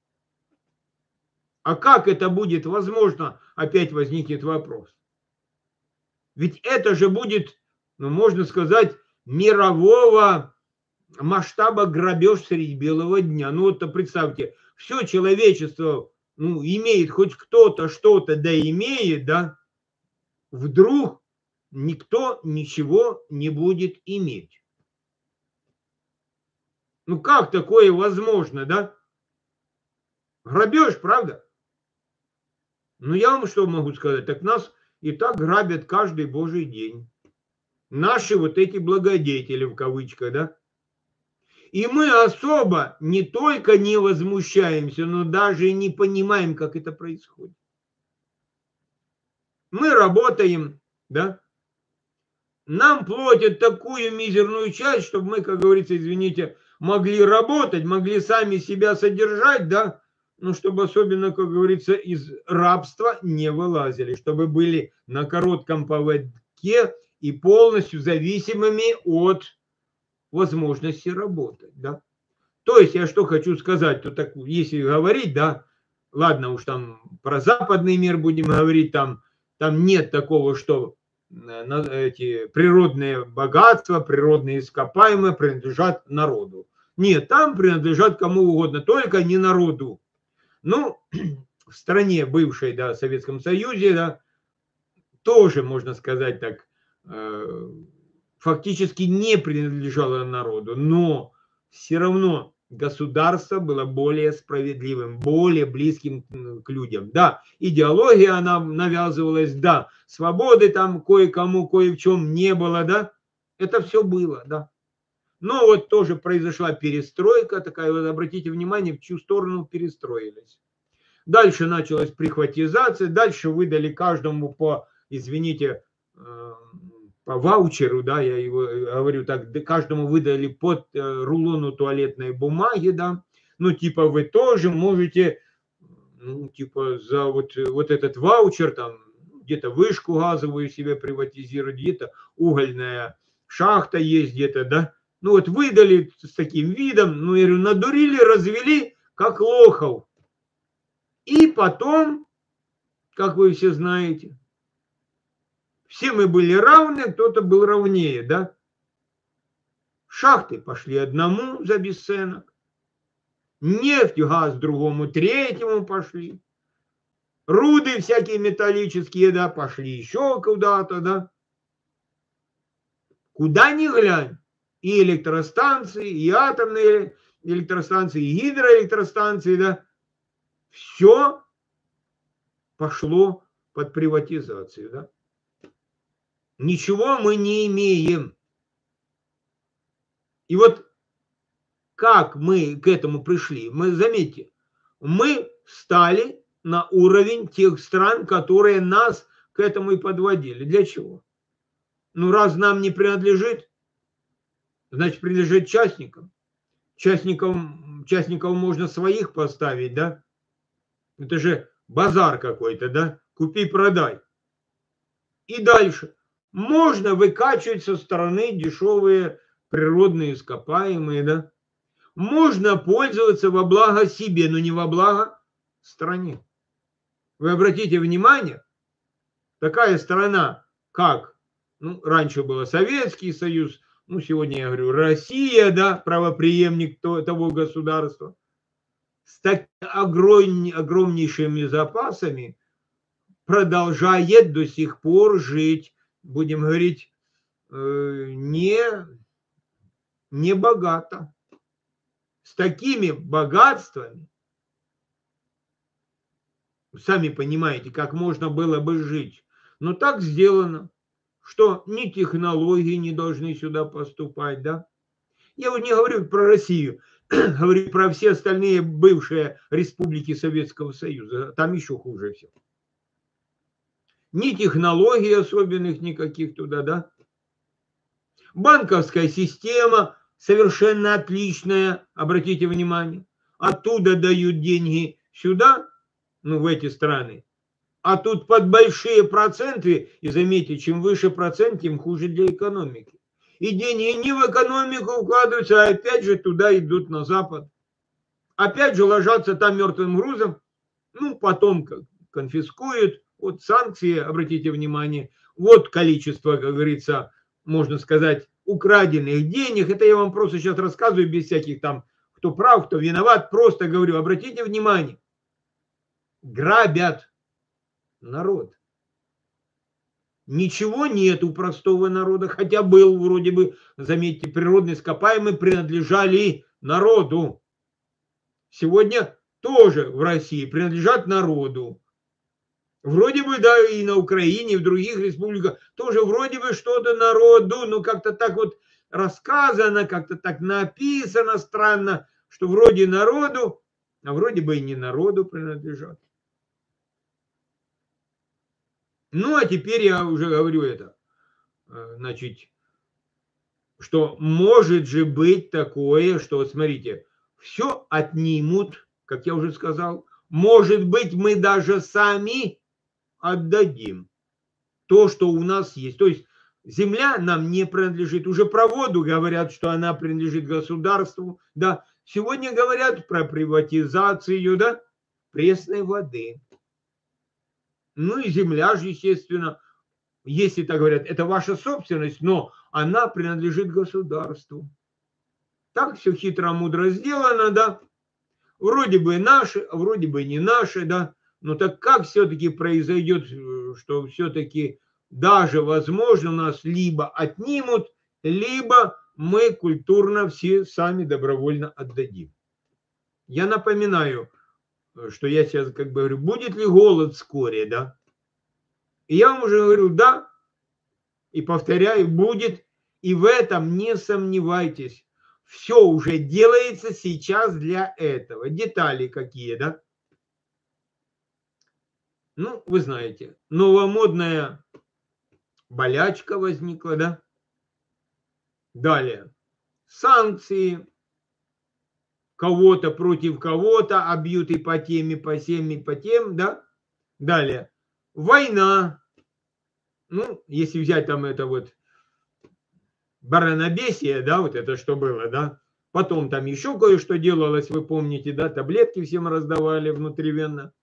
Speaker 1: А как это будет возможно? Опять возникнет вопрос. Ведь это же будет, ну, можно сказать, мирового масштаба грабеж средь белого дня. Ну вот представьте, все человечество, ну, имеет хоть кто-то что-то, да имеет, да, вдруг никто ничего не будет иметь. Ну как такое возможно, да? Грабеж, правда? Ну я вам что могу сказать? Так нас и так грабят каждый божий день. Наши вот эти благодетели, в кавычках, да? И мы особо не только не возмущаемся, но даже и не понимаем, как это происходит. Мы работаем, да? Нам платят такую мизерную часть, чтобы мы, как говорится, извините, могли работать, могли сами себя содержать, да? Ну, чтобы особенно, как говорится, из рабства не вылазили, чтобы были на коротком поводке и полностью зависимыми от возможности работать, да? То есть я что хочу сказать, то так, если говорить, да, ладно уж там про западный мир будем говорить, там нет такого, что эти природные богатства, природные ископаемые принадлежат народу. Нет, там принадлежат кому угодно, только не народу. Ну, в стране бывшей, да, Советском Союзе, да, тоже, можно сказать так, фактически не принадлежало народу, но все равно государство было более справедливым, более близким к людям. Да, идеология она навязывалась, да, свободы там кое-кому, кое в чем не было, да, это все было, да. Но вот тоже произошла перестройка такая, вот обратите внимание, в чью сторону перестроились. Дальше началась прихватизация, дальше выдали каждому по, извините, по ваучеру, да, я его говорю так, каждому выдали под рулону туалетной бумаги, да, ну, типа, вы тоже можете, ну, типа, за вот этот ваучер, там, где-то вышку газовую себе приватизировать, где-то угольная шахта есть где-то, да, ну, вот выдали с таким видом, ну, я говорю, надурили, развели, как лохов. И потом, как вы все знаете, все мы были равны, кто-то был равнее, да? Шахты пошли одному за бесценок, нефть, газ другому, третьему пошли, руды всякие металлические, да, пошли еще куда-то, да? Куда ни глянь, и электростанции, и атомные электростанции, и гидроэлектростанции, да, все пошло под приватизацию, да. Ничего мы не имеем. И вот как мы к этому пришли? Мы, заметьте, мы стали на уровень тех стран, которые нас к этому и подводили. Для чего? Ну, раз нам не принадлежит, значит, принадлежит частникам. Частникам можно своих поставить, да? Это же базар какой-то, да? Купи-продай. И дальше. Можно выкачивать со стороны дешевые природные ископаемые, да? Можно пользоваться во благо себе, но не во благо стране. Вы обратите внимание, такая страна, как, ну, раньше был Советский Союз, ну, сегодня я говорю, Россия, да, правопреемник того государства, с такими огромнейшими запасами продолжает до сих пор жить, будем говорить, не богато. С такими богатствами, сами понимаете, как можно было бы жить. Но так сделано, что ни технологии не должны сюда поступать, да. Я вот не говорю про Россию, говорю про все остальные бывшие республики Советского Союза. Там еще хуже все. Ни технологий особенных никаких туда, да. Банковская система совершенно отличная, обратите внимание. Оттуда дают деньги сюда, ну, в эти страны. А тут под большие проценты, и заметьте, чем выше процент, тем хуже для экономики. И деньги не в экономику укладываются, а опять же туда идут на Запад. Опять же ложатся там мертвым грузом, ну, потом конфискуют. Вот санкции, обратите внимание, вот количество, как говорится, можно сказать, украденных денег. Это я вам просто сейчас рассказываю без всяких там, кто прав, кто виноват. Просто говорю, обратите внимание, грабят народ. Ничего нет у простого народа, хотя был вроде бы, заметьте, природные ископаемые принадлежали народу. Сегодня тоже в России принадлежат народу. Вроде бы, да, и на Украине, и в других республиках тоже вроде бы что-то народу, но как-то так вот рассказано, как-то так написано странно, что вроде народу, а вроде бы и не народу принадлежат. Ну, а теперь я уже говорю это, значит, что может же быть такое, что, смотрите, все отнимут, как я уже сказал, может быть, мы даже сами отдадим то, что у нас есть. То есть земля нам не принадлежит. Уже про воду говорят, что она принадлежит государству. Да. Сегодня говорят про приватизацию, да, пресной воды. Ну и земля же, естественно, если так говорят, это ваша собственность, но она принадлежит государству. Так все хитро-мудро сделано, да. Вроде бы наши, а вроде бы не наши, да. Но так как все-таки произойдет, что все-таки даже, возможно, нас либо отнимут, либо мы культурно все сами добровольно отдадим. Я напоминаю, что я сейчас как бы говорю, будет ли голод вскоре, да? И я вам уже говорю, да, и повторяю, будет, и в этом не сомневайтесь. Все уже делается сейчас для этого. Детали какие, да? Ну, вы знаете, новомодная болячка возникла, да? Далее. Санкции. Кого-то против кого-то, а бьют и по тем, и по тем, и по тем, да? Далее. Война. Ну, если взять там это вот баранобесие, да, вот это что было, да? Потом там еще кое-что делалось, вы помните, да? Таблетки всем раздавали внутривенно.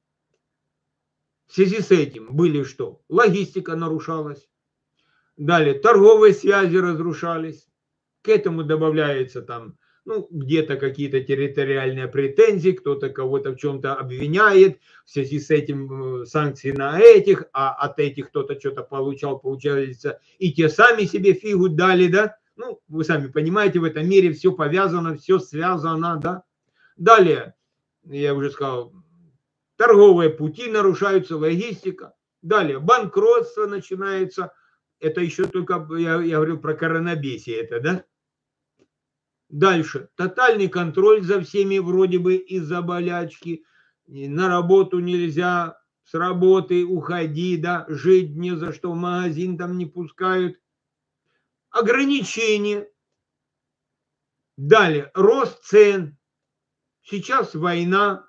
Speaker 1: В связи с этим были что? Логистика нарушалась. Далее торговые связи разрушались. К этому добавляется там, Ну, где-то какие-то территориальные претензии, кто-то кого-то в чем-то обвиняет, в связи с этим санкции на этих, а от этих кто-то что-то получал, получается, и те сами себе фигу дали, да? Ну, вы сами понимаете, в этом мире все повязано, все связано, да? Далее, я уже сказал, торговые пути нарушаются, логистика. Далее, банкротство начинается. Это еще только, я говорил про коронабесие, это, да? Дальше, тотальный контроль за всеми вроде бы из-за болячки. На работу нельзя, с работы уходи, да, жить не за что, в магазин там не пускают. Ограничения. Далее, рост цен. Сейчас война.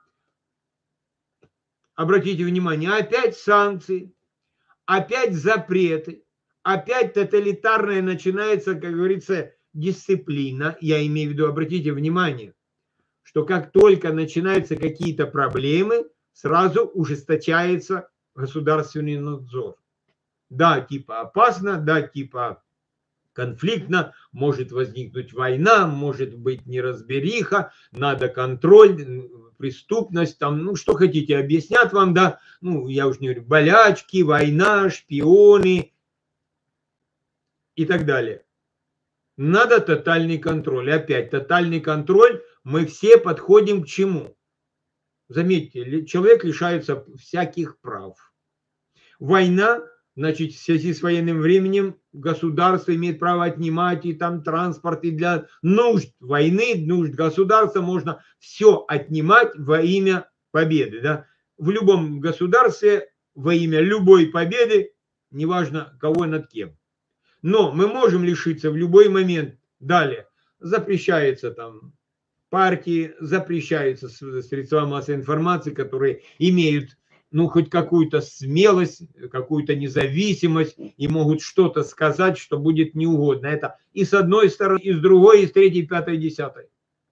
Speaker 1: Обратите внимание, опять санкции, опять запреты, опять тоталитарная начинается, как говорится, дисциплина. Я имею в виду, обратите внимание, что как только начинаются какие-то проблемы, сразу ужесточается государственный надзор. Да, типа опасно, да, типа конфликтно, может возникнуть война, может быть неразбериха, надо контроль, преступность, там, ну, что хотите, объяснят вам, да, ну, я уж не говорю, болячки, война, шпионы и так далее. Надо тотальный контроль. Опять тотальный контроль, мы все подходим к чему? Заметьте, человек лишается всяких прав. Война, значит, в связи с военным временем государство имеет право отнимать и там транспорт, и для нужд войны, нужд государства можно все отнимать во имя победы. Да? В любом государстве во имя любой победы, неважно кого над кем. Но мы можем лишиться в любой момент. Далее, запрещается там партии, запрещаются средства массовой информации, которые имеют ну, хоть какую-то смелость, какую-то независимость и могут что-то сказать, что будет неугодно. Это и с одной стороны, и с другой, и с третьей, пятой, десятой.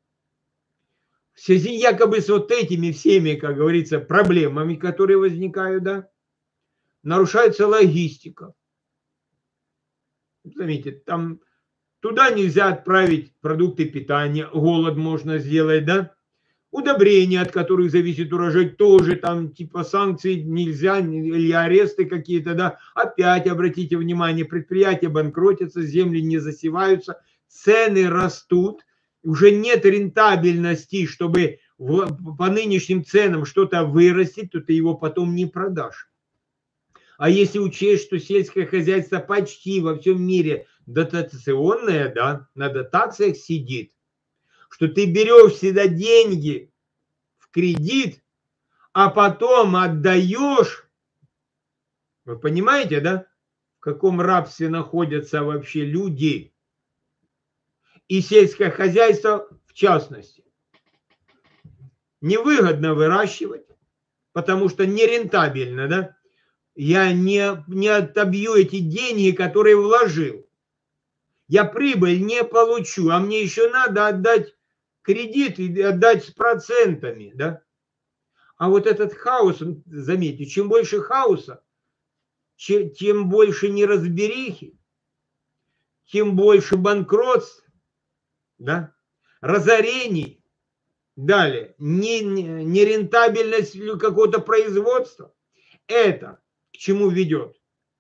Speaker 1: В связи якобы с вот этими всеми, как говорится, проблемами, которые возникают, да, нарушается логистика. Заметьте, там туда нельзя отправить продукты питания, голод можно сделать, да? Удобрения, от которых зависит урожай, тоже там типа санкций нельзя, или аресты какие-то, да. Опять обратите внимание, предприятия банкротятся, земли не засеваются, цены растут, уже нет рентабельности, чтобы по нынешним ценам что-то вырастить, то ты его потом не продашь. А если учесть, что сельское хозяйство почти во всем мире дотационное, да, на дотациях сидит, что ты берешь всегда деньги в кредит, а потом отдаешь, вы понимаете, да, в каком рабстве находятся вообще люди и сельское хозяйство в частности. Невыгодно выращивать, потому что нерентабельно, да. Я не отобью эти деньги, которые вложил. Я прибыль не получу, а мне еще надо отдать кредит и отдать с процентами, да? А вот этот хаос, заметьте, чем больше хаоса, тем больше неразберихи, тем больше банкротств, да? Разорений, далее, нерентабельность какого-то производства. Это к чему ведет?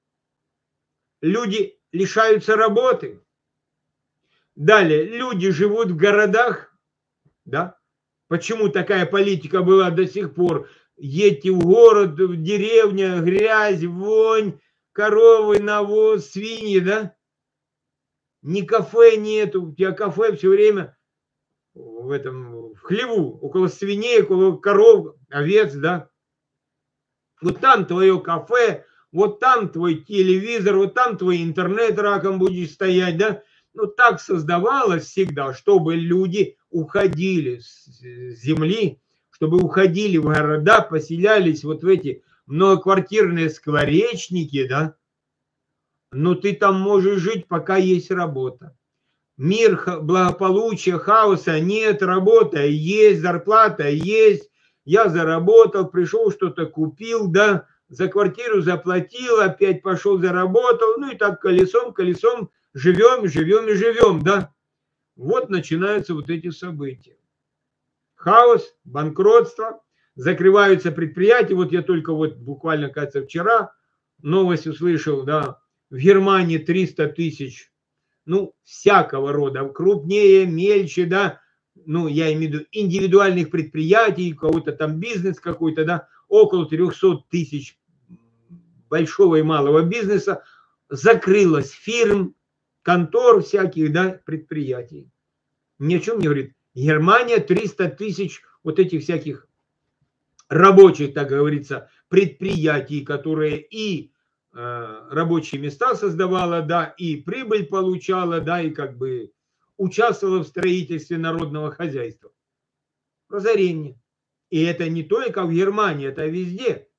Speaker 1: Люди лишаются работы. Далее, люди живут в городах, да? Почему такая политика была до сих пор? Едьте в город, в деревню, грязь, вонь, коровы, навоз, свиньи, да? Ни кафе нету, у тебя кафе все время в хлеву, около свиней, около коров, овец, да? Вот там твое кафе, вот там твой телевизор, вот там твой интернет раком будешь стоять, да? Ну, так создавалось всегда, чтобы люди уходили с земли, чтобы уходили в города, поселялись вот в эти многоквартирные скворечники, да? Но ты там можешь жить, пока есть работа. Мир благополучия, хаоса нет, работа есть, зарплата есть. Я заработал, пришел, что-то купил, да, за квартиру заплатил, опять пошел, заработал, ну и так колесом живем, да. Вот начинаются вот эти события. Хаос, банкротство, закрываются предприятия. Вот я только вот буквально, кажется, вчера новость услышал, да, в Германии 300 тысяч, ну, всякого рода, крупнее, мельче, да, ну, я имею в виду индивидуальных предприятий, у кого-то там бизнес какой-то, да, около 300 тысяч большого и малого бизнеса закрылось, фирм, контор всяких, да, предприятий. Ни о чем не говорит. Германия 300 тысяч вот этих всяких рабочих, так говорится, предприятий, которые и рабочие места создавала, да, и прибыль получала, да, и как бы участвовала в строительстве народного хозяйства. Разорение. И это не только в Германии, это везде.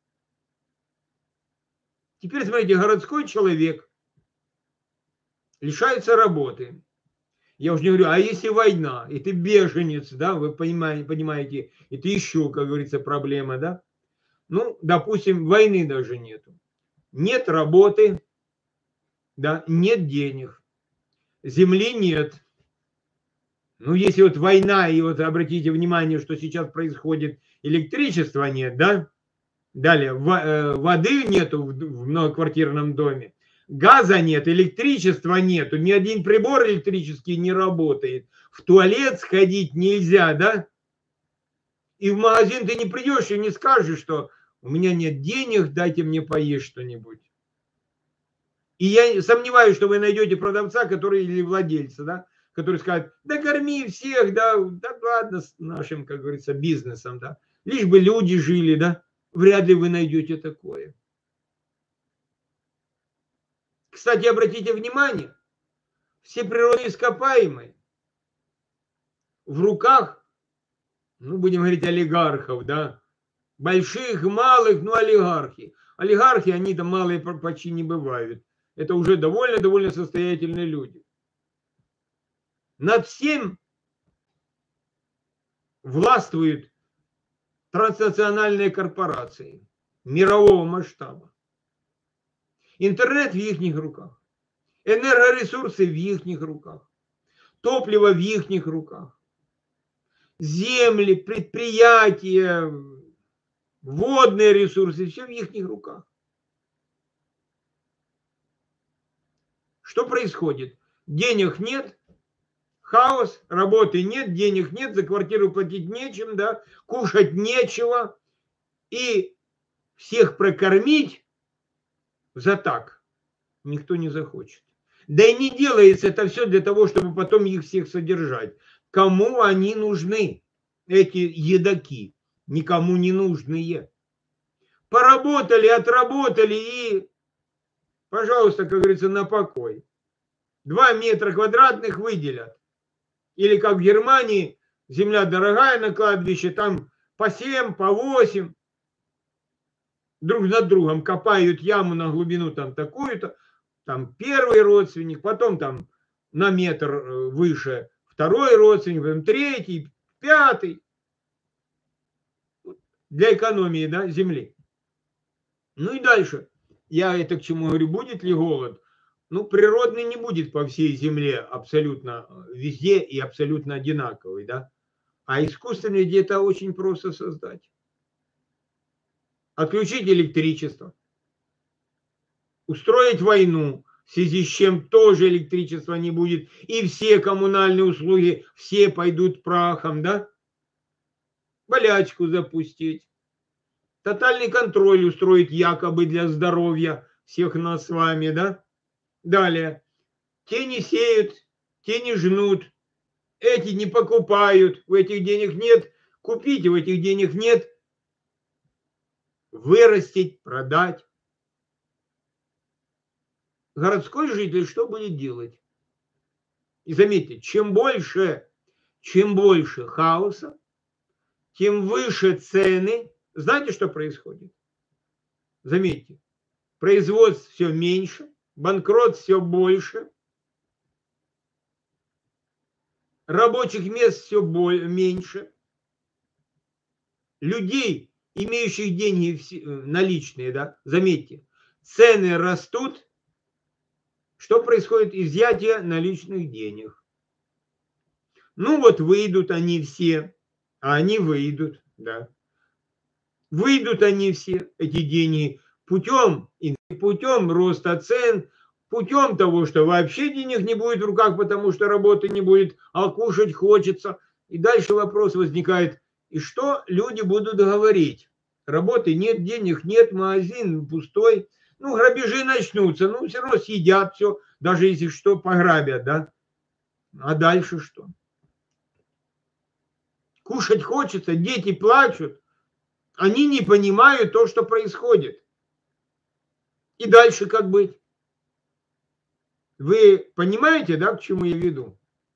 Speaker 1: Теперь смотрите, городской человек лишается работы. Я уже не говорю, а если война, и ты беженец, да, вы понимаете, и ты еще, как говорится, проблема, да? Ну, допустим, войны даже нету. Нет работы, да, нет денег, земли нет. Ну, если вот война, и вот обратите внимание, что сейчас происходит, электричества нет, да? Далее, воды нету в многоквартирном доме, газа нет, электричества нету, ни один прибор электрический не работает, в туалет сходить нельзя, да? И в магазин ты не придешь и не скажешь, что у меня нет денег, дайте мне поесть что-нибудь. И я сомневаюсь, что вы найдете продавца, который или владельца, да, который скажет, да корми всех, да ладно с нашим, как говорится, бизнесом, да, лишь бы люди жили, да, вряд ли вы найдете такое. Кстати, обратите внимание, все природные ископаемые в руках, ну, будем говорить, олигархов, да, больших, малых, ну, олигархи. Олигархи, они там малые почти не бывают. Это уже довольно состоятельные люди. Над всем властвуют транснациональные корпорации мирового масштаба. Интернет в их руках. Энергоресурсы в их руках. Топливо в их руках. Земли, предприятия, водные ресурсы, все в их руках. Что происходит? Денег нет, хаос, работы нет, денег нет, за квартиру платить нечем, да, кушать нечего. И всех прокормить за так никто не захочет. Да и не делается это все для того, чтобы потом их всех содержать. Кому они нужны, эти едаки? Никому не нужные. Поработали, отработали и, пожалуйста, как говорится, на покой. 2 метра квадратных выделят. Или как в Германии, земля дорогая на кладбище, там по 7, по 8. Друг над другом копают яму на глубину там такую-то. Там первый родственник, потом там на метр выше второй родственник, потом третий, пятый. Для экономии, да, земли. Ну и дальше. Я это к чему говорю, будет ли голод? Ну, природный не будет по всей земле абсолютно везде и абсолютно одинаковый, да. А искусственный где-то очень просто создать. Отключить электричество. Устроить войну, в связи с чем тоже электричества не будет, и все коммунальные услуги, все пойдут прахом, да? Болячку запустить. Тотальный контроль устроить якобы для здоровья всех нас с вами, да? Далее. Те не сеют, те не жнут, эти не покупают, у этих денег нет, купить у этих денег нет, вырастить, продать. Городской житель что будет делать? И заметьте, чем больше хаоса, тем выше цены. Знаете, что происходит? Заметьте, производств все меньше, банкрот все больше, рабочих мест все меньше, людей, имеющих деньги наличные, да, заметьте, цены растут. Что происходит? Изъятие наличных денег. Ну вот выйдут они все, а они выйдут, да. Выйдут они все, эти деньги, путем роста цен, путем того, что вообще денег не будет в руках, потому что работы не будет, а кушать хочется. И дальше вопрос возникает, и что люди будут говорить? Работы нет, денег нет, магазин пустой. Ну, грабежи начнутся, ну, все равно съедят все, даже если что, пограбят, да. А дальше что? Кушать хочется, дети плачут, они не понимают то, что происходит. И дальше как быть? Вы понимаете, да, к чему я веду?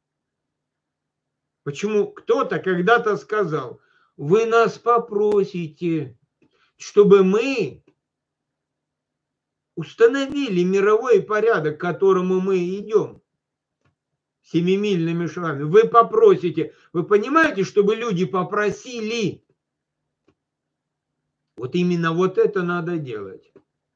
Speaker 1: Почему кто-то когда-то сказал, вы нас попросите, чтобы мы установили мировой порядок, к которому мы идем семимильными шагами. Вы попросите. Вы понимаете, чтобы люди попросили? Вот именно вот это надо делать.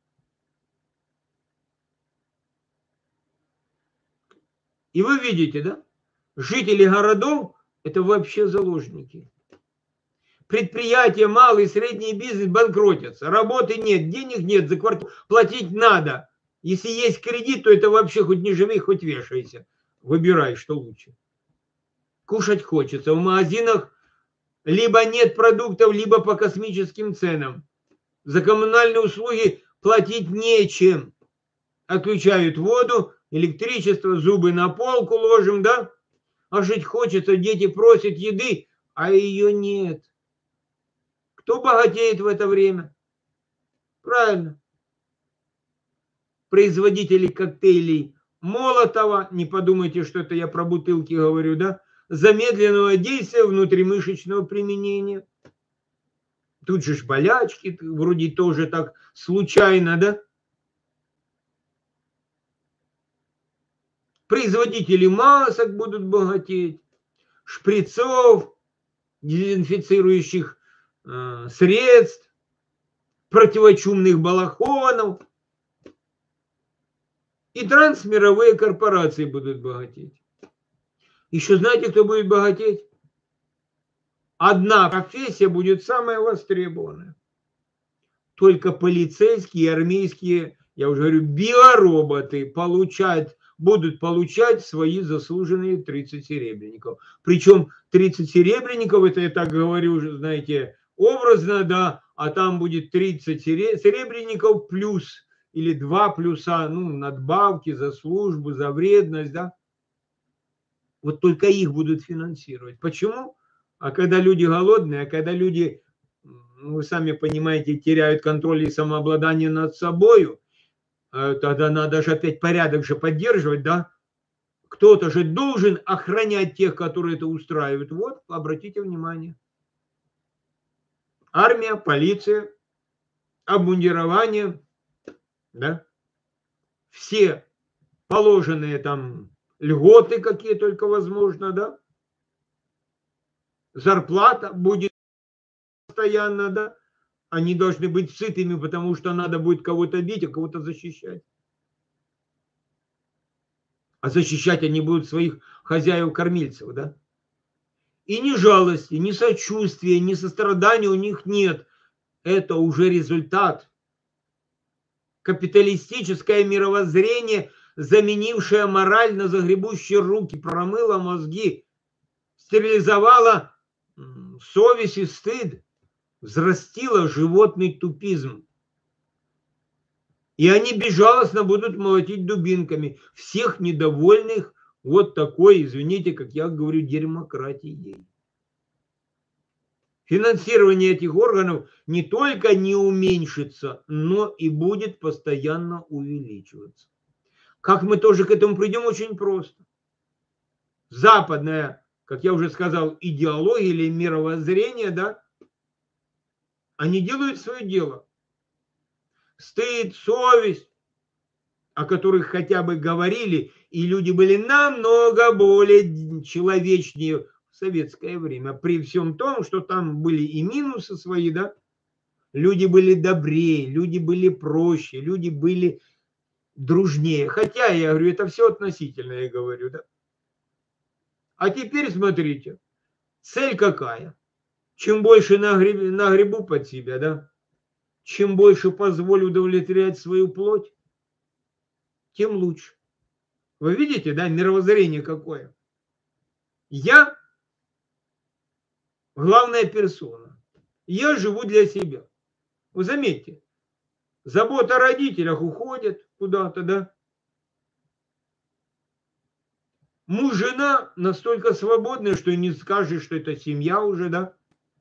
Speaker 1: И вы видите, да? Жители городов – это вообще заложники. Предприятия, малый и средний бизнес банкротятся. Работы нет, денег нет, за квартиру платить надо. Если есть кредит, то это вообще хоть не живи, хоть вешайся. Выбирай, что лучше. Кушать хочется. В магазинах либо нет продуктов, либо по космическим ценам. За коммунальные услуги платить нечем. Отключают воду, электричество, зубы на полку ложим, да? А жить хочется, дети просят еды, а ее нет. Кто богатеет в это время? Правильно. Производители коктейлей Молотова, не подумайте, что это я про бутылки говорю, да? Замедленного действия внутримышечного применения. Тут же болячки, вроде тоже так случайно, да? Производители масок будут богатеть, шприцов, дезинфицирующих средств, противочумных балахонов. И трансмировые корпорации будут богатеть. Еще знаете, кто будет богатеть? Одна профессия будет самая востребованная. Только полицейские и армейские, я уже говорю, биороботы будут получать свои заслуженные 30 серебряников. Причем 30 серебряников, это я так говорю, знаете, образно, да, а там будет 30 серебряников плюс или 2 плюса, ну, надбавки за службу, за вредность, да. Вот только их будут финансировать. Почему? А когда люди голодные, а когда люди, вы сами понимаете, теряют контроль и самообладание над собой, тогда надо же опять порядок же поддерживать, да? Кто-то же должен охранять тех, которые это устраивают. Вот, обратите внимание. Армия, полиция, обмундирование, да? Все положенные там льготы, какие только возможно, да? Зарплата будет постоянно, да? Они должны быть сытыми, потому что надо будет кого-то бить, а кого-то защищать. А защищать они будут своих хозяев-кормильцев, да? И ни жалости, ни сочувствия, ни сострадания у них нет. Это уже результат. Капиталистическое мировоззрение, заменившее мораль на загребущие руки, промыло мозги, стерилизовало совесть и стыд, взрастило животный тупизм. И они безжалостно будут молотить дубинками всех недовольных вот такой, извините, как я говорю, демократией. Финансирование этих органов не только не уменьшится, но и будет постоянно увеличиваться. Как мы тоже к этому придем? Очень просто. Западная, как я уже сказал, идеология или мировоззрение, да, они делают свое дело. Стыд, совесть, о которых хотя бы говорили, и люди были намного более человечнее в советское время, при всем том, что там были и минусы свои, да, люди были добрее, люди были проще, люди были дружнее. Хотя, я говорю, это все относительно, я говорю, да. А теперь смотрите, цель какая? Чем больше нагребу под себя, да? Чем больше позволю удовлетворять свою плоть, тем лучше. Вы видите, да, мировоззрение какое? Я главная персона. Я живу для себя. Вы заметьте, забота о родителях уходит куда-то, да? Муж, жена настолько свободны, что и не скажешь, что это семья уже, да?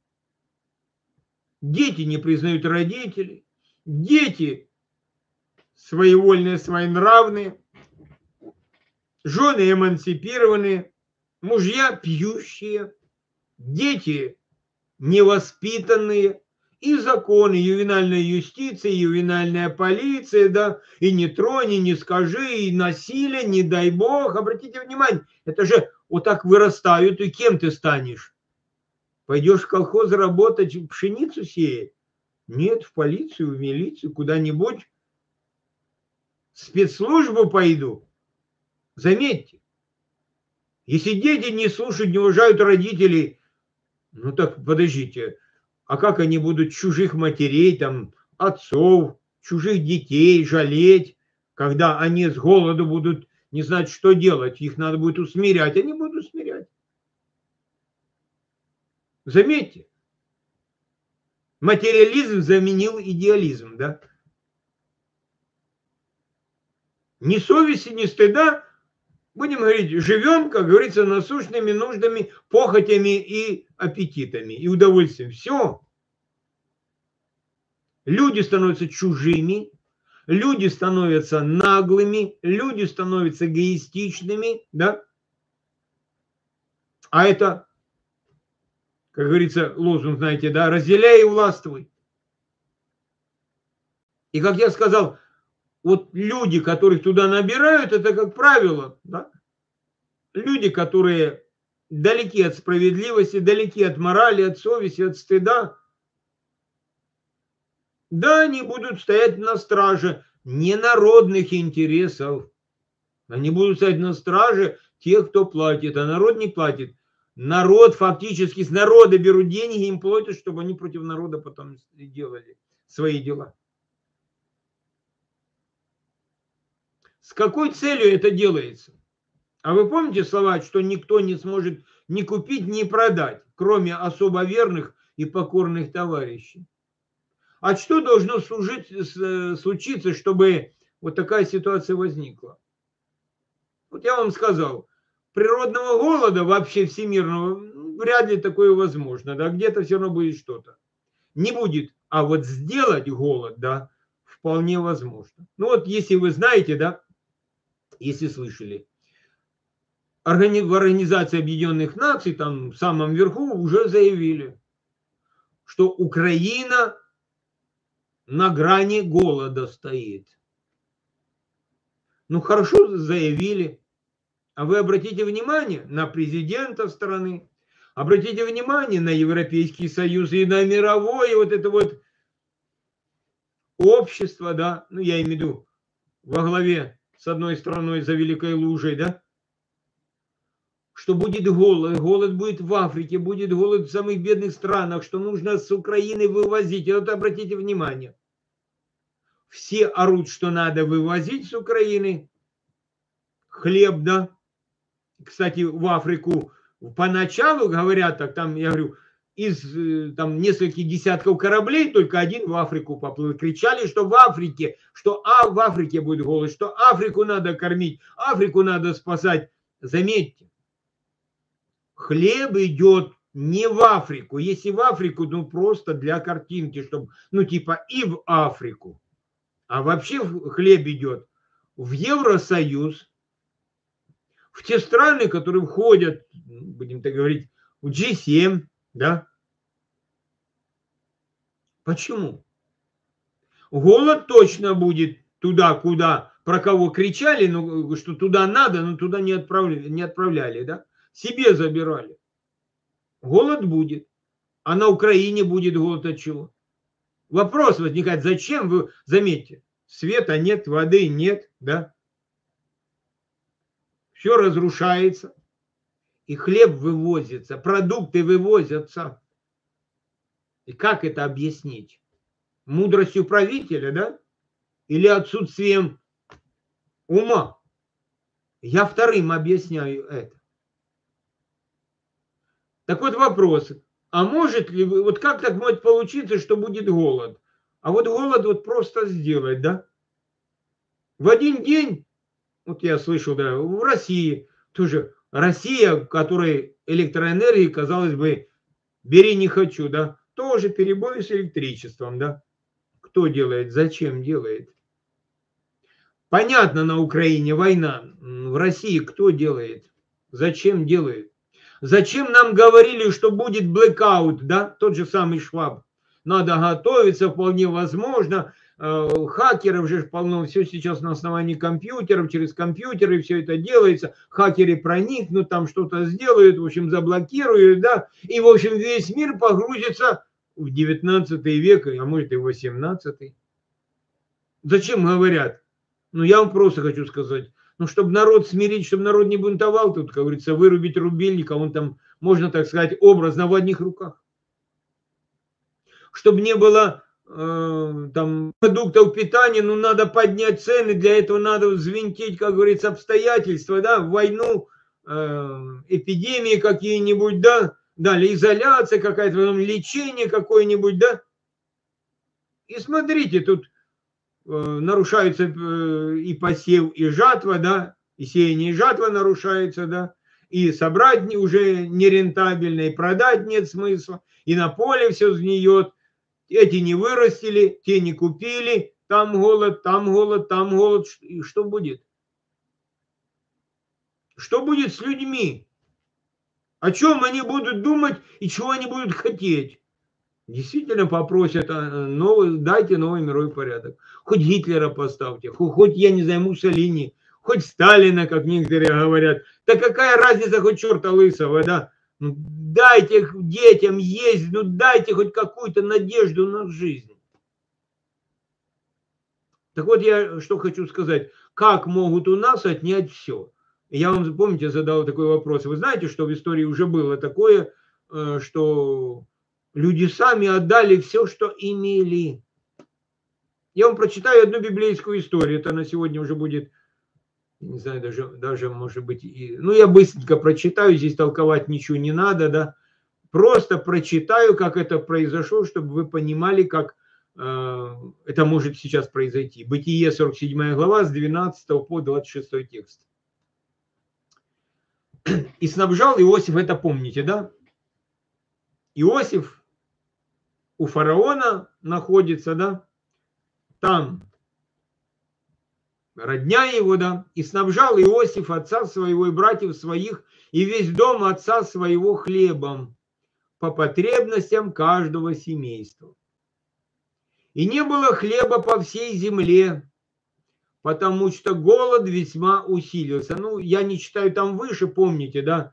Speaker 1: Дети не признают родителей. Дети своевольные, своенравные. Жены эмансипированные. Мужья пьющие. Дети невоспитанные. И законы, ювенальная юстиция, ювенальная полиция, да, и не трони, не скажи, и насилие, не дай бог. Обратите внимание, это же вот так вырастают, и кем ты станешь? Пойдешь в колхоз работать, пшеницу сеять? Нет, в полицию, в милицию, куда-нибудь. В спецслужбу пойду. Заметьте, если дети не слушают, не уважают родителей, ну так подождите, а как они будут чужих матерей, там, отцов, чужих детей жалеть, когда они с голоду будут не знать, что делать, их надо будет усмирять, они будут усмирять. Заметьте, материализм заменил идеализм, да? Ни совести, ни стыда, будем говорить, живем, как говорится, насущными нуждами, похотями и аппетитами, и удовольствием. Все. Люди становятся чужими, люди становятся наглыми, люди становятся эгоистичными, да? А это, как говорится, лозунг, знаете, да, разделяй и властвуй. И как я сказал, вот люди, которых туда набирают, это, как правило, да, люди, которые далеки от справедливости, далеки от морали, от совести, от стыда. Да, они будут стоять на страже не народных интересов. Они будут стоять на страже тех, кто платит, а народ не платит. Народ фактически, с народа берут деньги, им платят, чтобы они против народа потом делали свои дела. С какой целью это делается? А вы помните слова, что никто не сможет ни купить, ни продать, кроме особо верных и покорных товарищей? А что должно случиться, чтобы вот такая ситуация возникла? Вот я вам сказал, природного голода вообще всемирного вряд ли такое возможно, да, где-то все равно будет что-то. Не будет, а вот сделать голод, да, вполне возможно. Ну вот если вы знаете, да, если слышали, в Организации Объединенных Наций, там в самом верху уже заявили, что Украина на грани голода стоит. Ну хорошо заявили. А вы обратите внимание на президента страны, обратите внимание на Европейский Союз и на мировое вот это вот общество, да, ну я имею в виду во главе с одной страной за Великой Лужей, да, что будет голод, голод будет в Африке, будет голод в самых бедных странах, что нужно с Украины вывозить. И вот обратите внимание, все орут, что надо вывозить с Украины хлеб, да. Кстати, в Африку поначалу говорят так, там, я говорю, из там нескольких десятков кораблей только один в Африку поплыл. Кричали, что в Африке, что в Африке будет голод, что Африку надо кормить, Африку надо спасать. Заметьте, хлеб идет не в Африку. Если в Африку, ну просто для картинки, чтобы, ну типа и в Африку. А вообще хлеб идет в Евросоюз, в те страны, которые входят, будем так говорить, в G7, да? Почему? Голод точно будет туда, куда, про кого кричали, ну, что туда надо, но туда не отправляли, да? Себе забирали. Голод будет. А на Украине будет голод от чего? Вопрос возникает, зачем вы, заметьте, света нет, воды нет, да? Все разрушается. и хлеб вывозится, продукты вывозятся. И как это объяснить? Мудростью правителя, да? Или отсутствием ума? Я вторым объясняю это. Так вот вопрос, а может ли, вот как так может получиться, что будет голод? А вот голод вот просто сделать, да? В один день, вот я слышал, да, в России, тоже Россия, в которой электроэнергии, казалось бы, бери не хочу, да, тоже перебои с электричеством, да. Кто делает, зачем делает? Понятно, на Украине война, в России кто делает, зачем делает? Зачем нам говорили, что будет блэкаут, да, тот же самый Шваб? Надо готовиться, вполне возможно. Хакеров же полно, все сейчас на основании компьютеров, через компьютеры все это делается. Хакеры проникнут, там что-то сделают, в общем, заблокируют, да. И, в общем, весь мир погрузится в 19 век, а может и в 18. Зачем говорят? Ну, я вам просто хочу сказать, ну, чтобы народ смирить, чтобы народ не бунтовал, тут, как говорится, вырубить рубильник, а он там, можно так сказать, образно в одних руках. Чтобы не было там продуктов питания, ну, надо поднять цены, для этого надо взвинтить, как говорится, обстоятельства, да, войну, эпидемии какие-нибудь, да, далее изоляция какая-то, лечение какое-нибудь, да. И смотрите, тут нарушаются и посев, и жатва, да, и сеяние, и жатва нарушается, да, и собрать уже нерентабельно, и продать нет смысла, и на поле все сгниет, эти не вырастили, те не купили, там голод, там голод, там голод, и что будет? Что будет с людьми? О чем они будут думать и чего они будут хотеть? Действительно попросят, дайте новый мировой порядок. Хоть Гитлера поставьте, хоть, я не знаю, Муссолини, хоть Сталина, как некоторые говорят. Да какая разница, хоть черта лысого, да? Ну, дайте детям есть, ну дайте хоть какую-то надежду на жизнь. Так вот я что хочу сказать. Как могут у нас отнять все? Я вам, помните, задал такой вопрос. Вы знаете, что в истории уже было такое, что люди сами отдали все, что имели. Я вам прочитаю одну библейскую историю. Это на сегодня уже будет, не знаю, даже может быть, ну я быстренько прочитаю, здесь толковать ничего не надо, да. Просто прочитаю, как это произошло, чтобы вы понимали, как это может сейчас произойти. Бытие, 47 глава, с 12 по 26 текст. И снабжал Иосиф, это помните, да? Иосиф у фараона находится, да? Там родня его, да? И снабжал Иосиф отца своего и братьев своих и весь дом отца своего хлебом по потребностям каждого семейства. И не было хлеба по всей земле, потому что голод весьма усилился. Ну, я не читаю там выше, помните, да?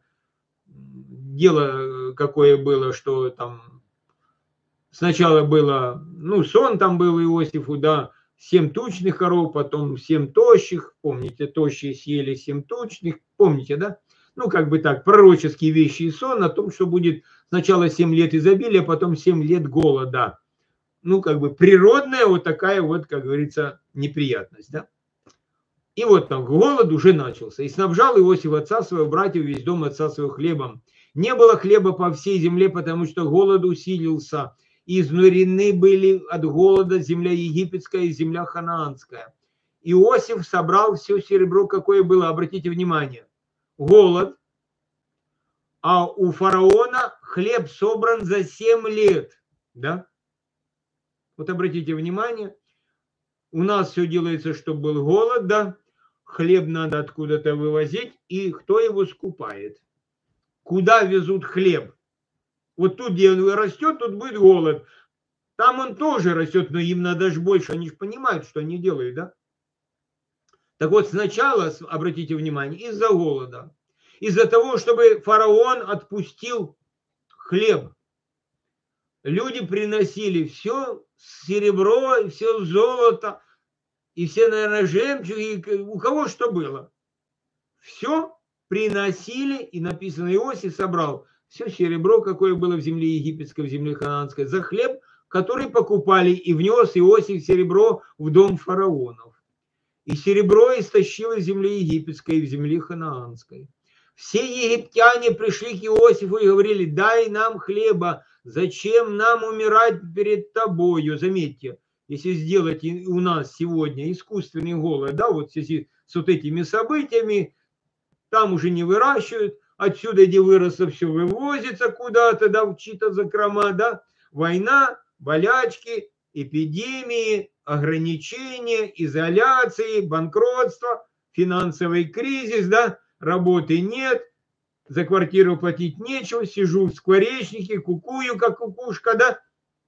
Speaker 1: Дело какое было, что там сначала было, ну, сон там был Иосифу, да, 7 тучных коров, потом 7 тощих, помните, тощие съели 7 тучных, помните, да? Ну, как бы так, пророческие вещи и сон о том, что будет сначала 7 лет изобилия, потом 7 лет голода. Ну, как бы природная вот такая вот, как говорится, неприятность, да? И вот там голод уже начался. И снабжал Иосиф отца своего, братьев, весь дом отца своего хлебом. Не было хлеба по всей земле, потому что голод усилился. И изнурены были от голода земля египетская и земля ханаанская. Иосиф собрал все серебро, какое было. Обратите внимание. Голод. А у фараона хлеб собран за 7 лет. Да? Вот обратите внимание. У нас все делается, чтобы был голод, да? Хлеб надо откуда-то вывозить, и кто его скупает? Куда везут хлеб? Вот тут, где он растет, тут будет голод. Там он тоже растет, но им надо же больше, они же понимают, что они делают, да? Так вот, сначала, обратите внимание, из-за голода, из-за того, чтобы фараон отпустил хлеб. Люди приносили все серебро, все золото, и все, наверное, жемчуги, у кого что было. Все приносили, и написано, Иосиф собрал все серебро, какое было в земле египетской, в земле ханаанской, за хлеб, который покупали, и внес Иосиф серебро в дом фараонов. И серебро истощило в земле египетской и в земле ханаанской. Все египтяне пришли к Иосифу и говорили, дай нам хлеба, зачем нам умирать перед тобою? Заметьте, если сделать у нас сегодня искусственный голод, да, вот в связи с вот этими событиями, там уже не выращивают, отсюда, где выросло, все вывозится куда-то, да, в чьи-то закрома, да, война, болячки, эпидемии, ограничения, изоляции, банкротство, финансовый кризис, да, работы нет, за квартиру платить нечего, сижу в скворечнике, кукую, как кукушка, да.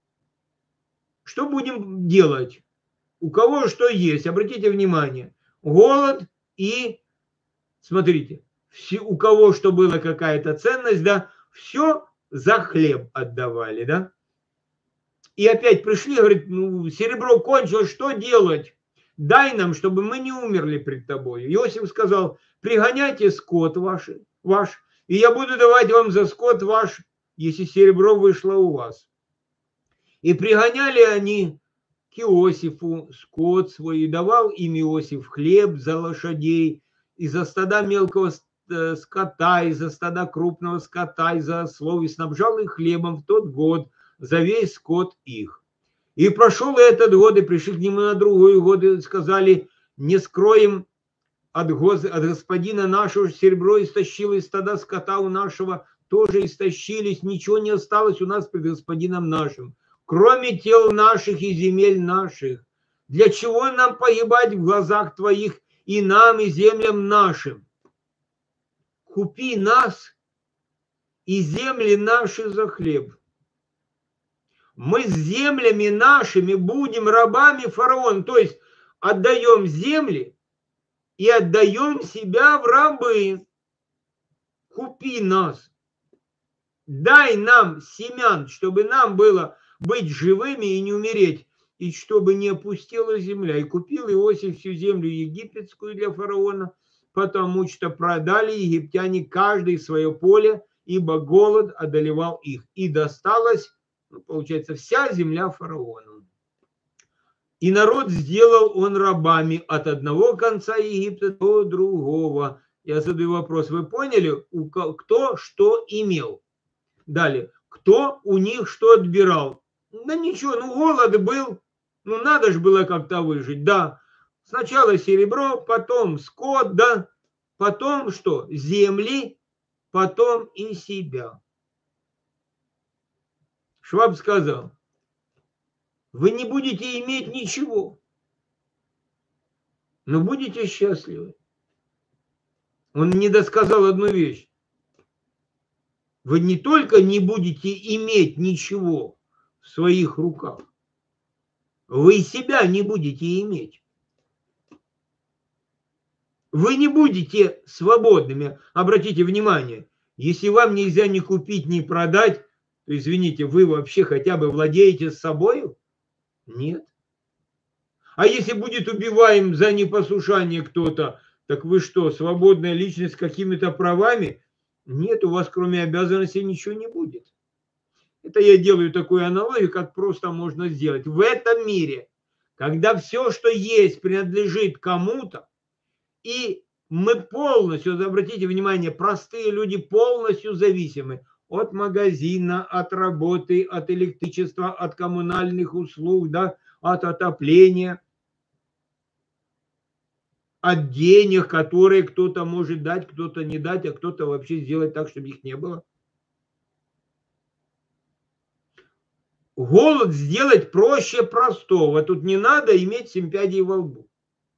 Speaker 1: Что будем делать? У кого что есть? Обратите внимание. Голод и, смотрите, у кого что было какая-то ценность, да, все за хлеб отдавали, да. И опять пришли, говорит, ну, серебро кончилось, что делать? Дай нам, чтобы мы не умерли пред тобой. Иосиф сказал, пригоняйте скот ваш, и я буду давать вам за скот ваш, если серебро вышло у вас. И пригоняли они к Иосифу скот свой, и давал им Иосиф хлеб за лошадей, и за стада мелкого скота, и за стада крупного скота, и за ослов, и снабжал их хлебом в тот год, за весь скот их. И прошел этот год, и пришли к нему на другой год, и сказали, не скроем от господина нашего, серебро истощилось, стада скота у нашего тоже истощились, ничего не осталось у нас пред господином нашим, кроме тел наших и земель наших. Для чего нам погибать в глазах твоих и нам, и землям нашим? Купи нас и земли наши за хлеб. Мы с землями нашими будем рабами фараона. То есть отдаем земли и отдаем себя в рабы. Купи нас. Дай нам семян, чтобы нам было быть живыми и не умереть, и чтобы не опустела земля. И купил Иосиф всю землю египетскую для фараона, потому что продали египтяне каждый свое поле, ибо голод одолевал их. И досталось, получается, вся земля фараону. И народ сделал он рабами от одного конца Египта до другого. Я задаю вопрос, вы поняли, кто что имел? Далее, кто у них что отбирал? Да ничего, ну голод был, ну надо же было как-то выжить, да. Сначала серебро, потом скот, да, потом что? Земли, потом и себя. Шваб сказал, вы не будете иметь ничего, но будете счастливы. Он не досказал одну вещь. Вы не только не будете иметь ничего в своих руках, вы и себя не будете иметь. Вы не будете свободными. Обратите внимание, если вам нельзя ни купить, ни продать, то, извините, вы вообще хотя бы владеете собой? Нет. А если будет убиваем за непослушание кто-то, так вы что, свободная личность с какими-то правами? Нет, у вас кроме обязанностей ничего не будет. Это я делаю такую аналогию, как просто можно сделать. В этом мире, когда все, что есть, принадлежит кому-то, и мы полностью, обратите внимание, простые люди полностью зависимы от магазина, от работы, от электричества, от коммунальных услуг, да, от отопления, от денег, которые кто-то может дать, кто-то не дать, а кто-то вообще сделать так, чтобы их не было. Голод сделать проще простого. Тут не надо иметь 7 пядей во лбу.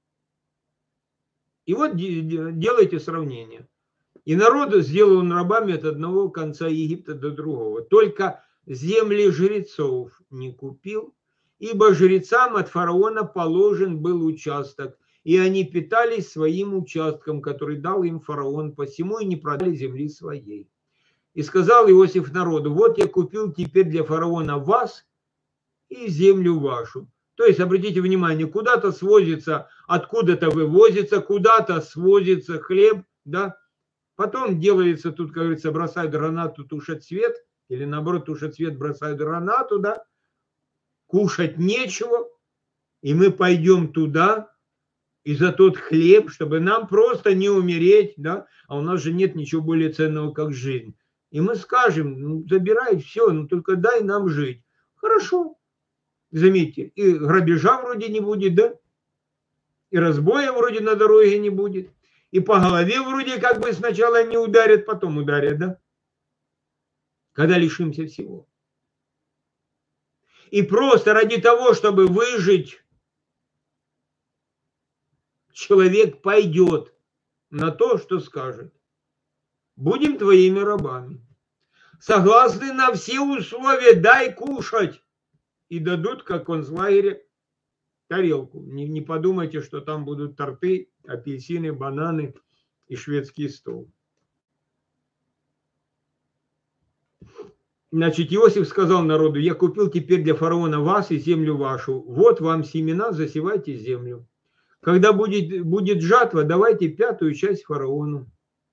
Speaker 1: И вот делайте сравнение. И народ сделал он рабами от одного конца Египта до другого. Только земли жрецов не купил, ибо жрецам от фараона положен был участок, и они питались своим участком, который дал им фараон, посему и не продали земли своей. И сказал Иосиф народу, вот я купил теперь для фараона вас и землю вашу. То есть, обратите внимание, куда-то свозится, откуда-то вывозится, куда-то свозится хлеб, да, Потом делается, тут, как говорится, бросают гранату, тушат свет, или наоборот, тушат свет, бросают гранату, да, кушать нечего, и мы пойдем туда, и за тот хлеб, чтобы нам просто не умереть, да, а у нас же нет ничего более ценного, как жизнь. И мы скажем, ну, забирай все, ну только дай нам жить. Хорошо, заметьте, и грабежа вроде не будет, да, и разбоя вроде на дороге не будет, и по голове вроде как бы сначала не ударят, потом ударят, да, когда лишимся всего. И просто ради того, чтобы выжить, человек пойдет на то, что скажет. Будем твоими рабами. Согласны на все условия, дай кушать. И дадут, как в концлагере, тарелку. Не подумайте, что там будут торты, апельсины, бананы и шведский стол. Значит, Иосиф сказал народу: я купил теперь для фараона вас и землю вашу. Вот вам семена, засевайте землю. Когда будет жатва, давайте 5-ю часть фараону.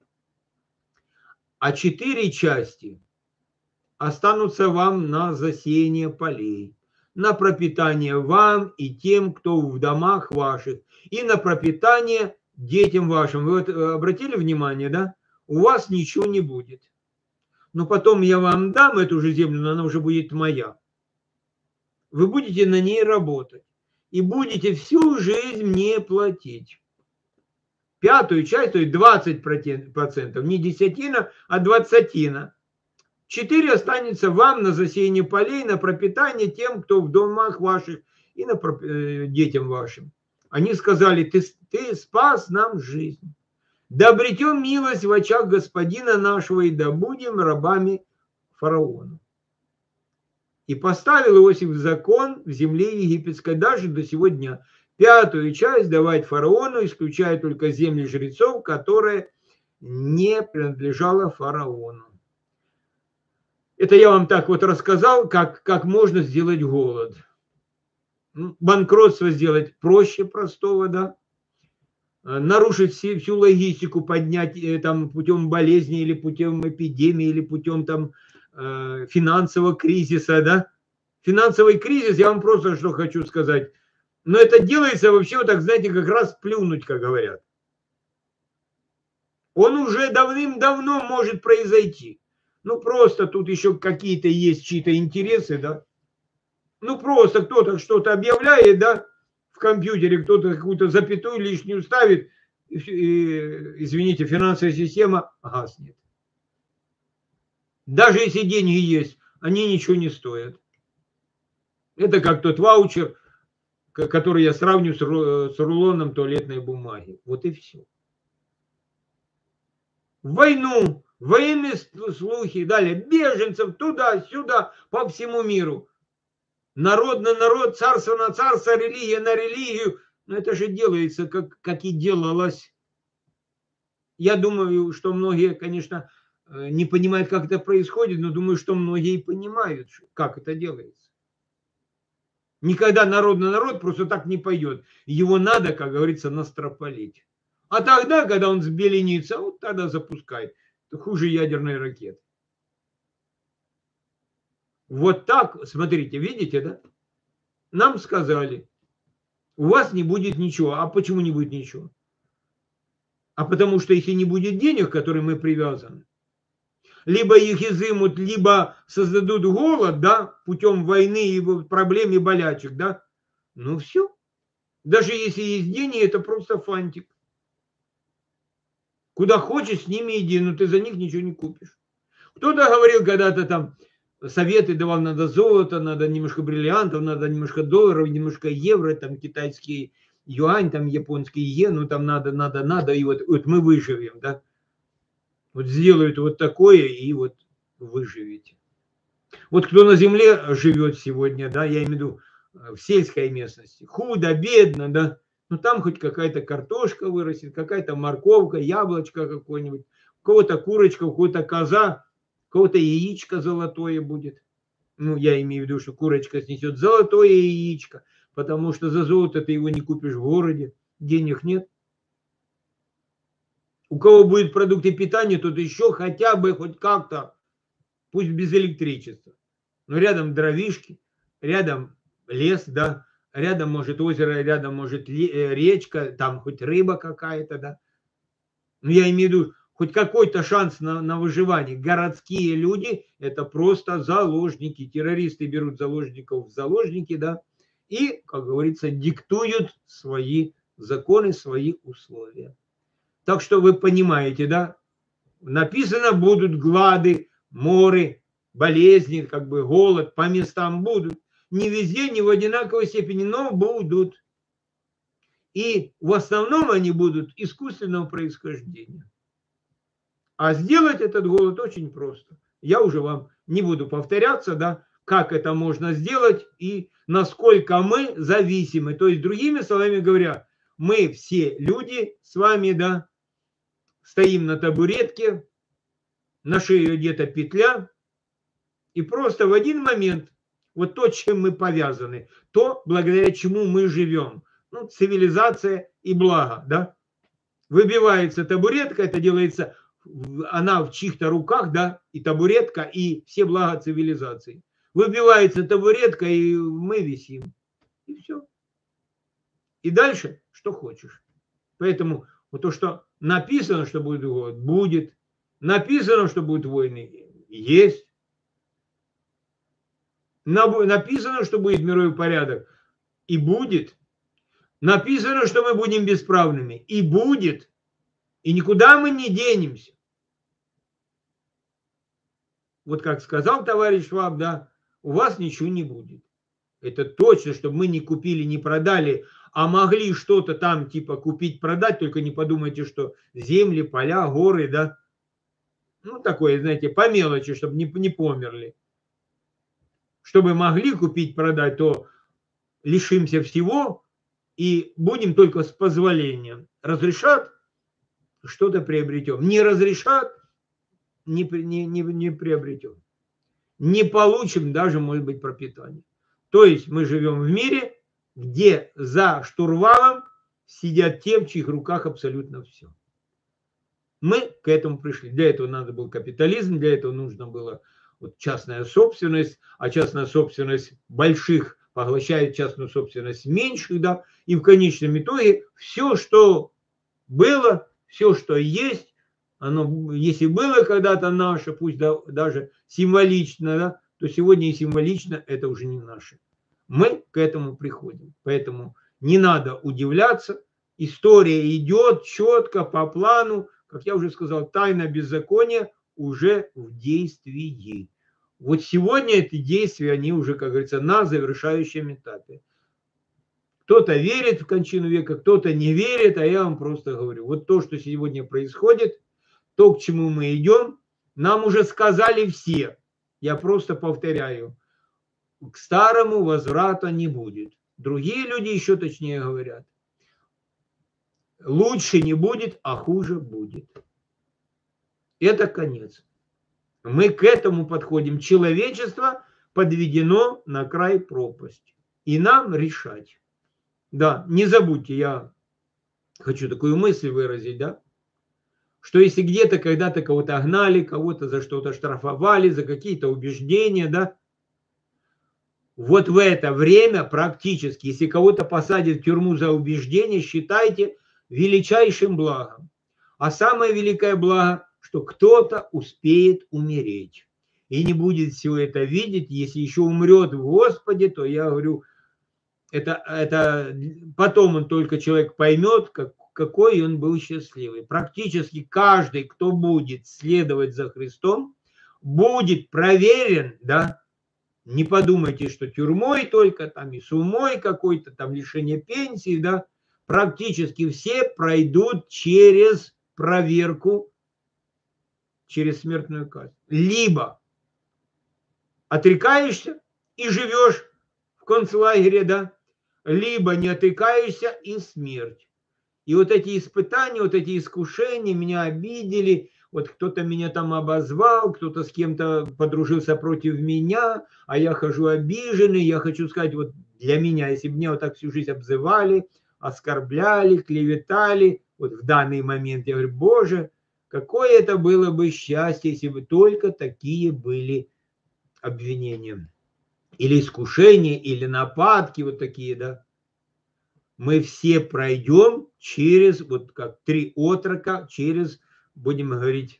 Speaker 1: А 4 части останутся вам на засеяние полей, на пропитание вам и тем, кто в домах ваших, и на пропитание детям вашим. Вы вот обратили внимание, да? У вас ничего не будет. Но потом я вам дам эту же землю, но она уже будет моя. Вы будете на ней работать и будете всю жизнь мне платить. 5-ю часть, то есть 20%, не десятина, а двадцатина. 4 останется вам на засеяние полей, на пропитание тем, кто в домах ваших, и на детям вашим. Они сказали: ты спас нам жизнь. Да обретем милость в очах господина нашего, и да будем рабами фараона. И поставил Иосиф закон в земле египетской даже до сего дня. 5-ю часть давать фараону, исключая только земли жрецов, которая не принадлежала фараону. Это я вам так вот рассказал, как можно сделать голод. Банкротство сделать проще простого, да. Нарушить всю логистику, поднять там путем болезни или путем эпидемии, или путем там финансового кризиса, да. Финансовый кризис, я вам просто что хочу сказать, но это делается вообще вот так, знаете, как раз плюнуть, как говорят. Он уже давным-давно может произойти. Ну, просто тут еще какие-то есть чьи-то интересы, да. Ну, просто кто-то что-то объявляет, да, в компьютере, кто-то какую-то запятую лишнюю ставит, и, извините, финансовая система гаснет. Даже если деньги есть, они ничего не стоят. Это как тот ваучер, который я сравню с рулоном туалетной бумаги. Вот и все. В войну, военные слухи, далее, беженцев туда-сюда, по всему миру. Народ на народ, царство на царство, религия на религию. Но это же делается, как и делалось. Я думаю, что многие, конечно, не понимают, как это происходит, но думаю, что многие понимают, как это делается. Никогда народ на народ просто так не пойдет. Его надо, как говорится, настропалить. А тогда, когда он взбеленится, вот тогда запускай. Это хуже ядерной ракеты. Вот так, смотрите, видите, да? Нам сказали, у вас не будет ничего. А почему не будет ничего? А потому что если не будет денег, к которым мы привязаны, либо их изымут, либо создадут голод, да, путем войны и проблем и болячек, да, ну все. Даже если есть деньги, это просто фантик. Куда хочешь, с ними иди, но ты за них ничего не купишь. Кто-то говорил когда-то там, советы давал, надо золото, надо немножко бриллиантов, надо немножко долларов, немножко евро, там китайский юань, там японский иен, ну там надо, и вот мы выживем, да. Вот сделают вот такое, и вот выживете. Вот кто на земле живет сегодня, да, я имею в виду в сельской местности, худо, бедно, да, ну там хоть какая-то картошка вырастет, какая-то морковка, яблочко какое-нибудь, у кого-то курочка, у кого-то коза, у кого-то яичко золотое будет. Ну, я имею в виду, что курочка снесет золотое яичко, потому что за золото ты его не купишь в городе, денег нет. У кого будут продукты питания, тот еще хотя бы хоть как-то, пусть без электричества. Но рядом дровишки, рядом лес, да, рядом может озеро, рядом может речка, там хоть рыба какая-то, да. Но я имею в виду хоть какой-то шанс на выживание. Городские люди – это просто заложники. Террористы берут заложников в заложники, да, и, как говорится, диктуют свои законы, свои условия. Так что вы понимаете, да, написано, будут глады, моры, болезни, как бы голод по местам будут. Не везде, не в одинаковой степени, но будут. И в основном они будут искусственного происхождения. А сделать этот голод очень просто. Я уже вам не буду повторяться, да, как это можно сделать и насколько мы зависимы. То есть, другими словами говоря, мы все люди с вами, да, стоим на табуретке, на шее одета петля, и просто в один момент вот то, чем мы повязаны, то, благодаря чему мы живем, ну, цивилизация и благо, да, выбивается табуретка, это делается, она в чьих-то руках, да, и табуретка, и все блага цивилизации. Выбивается табуретка, и мы висим. И все. И дальше, что хочешь. Поэтому вот то, что написано, что будет голод, будет. Написано, что будут войны, есть. Написано, что будет мировой порядок, и будет. Написано, что мы будем бесправными, и будет. И никуда мы не денемся. Вот как сказал товарищ Шваб, да, у вас ничего не будет. Это точно, чтобы мы не купили, не продали, а могли что-то там типа купить, продать, только не подумайте, что земли, поля, горы, да. Ну, такое, знаете, по мелочи, чтобы не померли. Чтобы могли купить, продать, то лишимся всего и будем только с позволением. Разрешат, что-то приобретем. Не разрешат, не приобретем. Не получим даже, может быть, пропитание. То есть мы живем в мире, где за штурвалом сидят те, в чьих руках абсолютно все. Мы к этому пришли. Для этого надо был капитализм, для этого нужно было вот частная собственность, а частная собственность больших поглощает частную собственность меньших, да, и в конечном итоге все, что было, все, что есть, оно, если было когда-то наше, пусть даже символично, да, то сегодня и символично это уже не наше. Мы к этому приходим. Поэтому не надо удивляться. История идет четко по плану. Как я уже сказал, тайна беззакония уже в действии. Вот сегодня эти действия, они уже, как говорится, на завершающем этапе. Кто-то верит в кончину века, кто-то не верит, а я вам просто говорю. Вот то, что сегодня происходит, то, к чему мы идем, нам уже сказали все. Я просто повторяю. К старому возврата не будет. Другие люди еще точнее говорят. Лучше не будет, а хуже будет. Это конец. Мы к этому подходим. Человечество подведено на край пропасти. И нам решать. Да, не забудьте, я хочу такую мысль выразить, да, что если где-то когда-то кого-то гнали, кого-то за что-то штрафовали, за какие-то убеждения, да, вот в это время практически, если кого-то посадят в тюрьму за убеждение, считайте величайшим благом. А самое великое благо, что кто-то успеет умереть. И не будет все это видеть. Если еще умрет в Господе, то я говорю, это потом он только человек поймет, какой он был счастливый. Практически каждый, кто будет следовать за Христом, будет проверен, да, не подумайте, что тюрьмой только, там и сумой какой-то, там лишение пенсии, да, практически все пройдут через проверку, через смертную казнь. Либо отрекаешься и живешь в концлагере, да, либо не отрекаешься и смерть. И вот эти испытания, вот эти искушения меня обидели, вот кто-то меня там обозвал, кто-то с кем-то подружился против меня, а я хожу обиженный, я хочу сказать, вот для меня, если бы меня вот так всю жизнь обзывали, оскорбляли, клеветали, вот в данный момент я говорю, Боже, какое это было бы счастье, если бы только такие были обвинения. Или искушения, или нападки вот такие, да. Мы все пройдем через, вот как 3 отрока, через, будем говорить,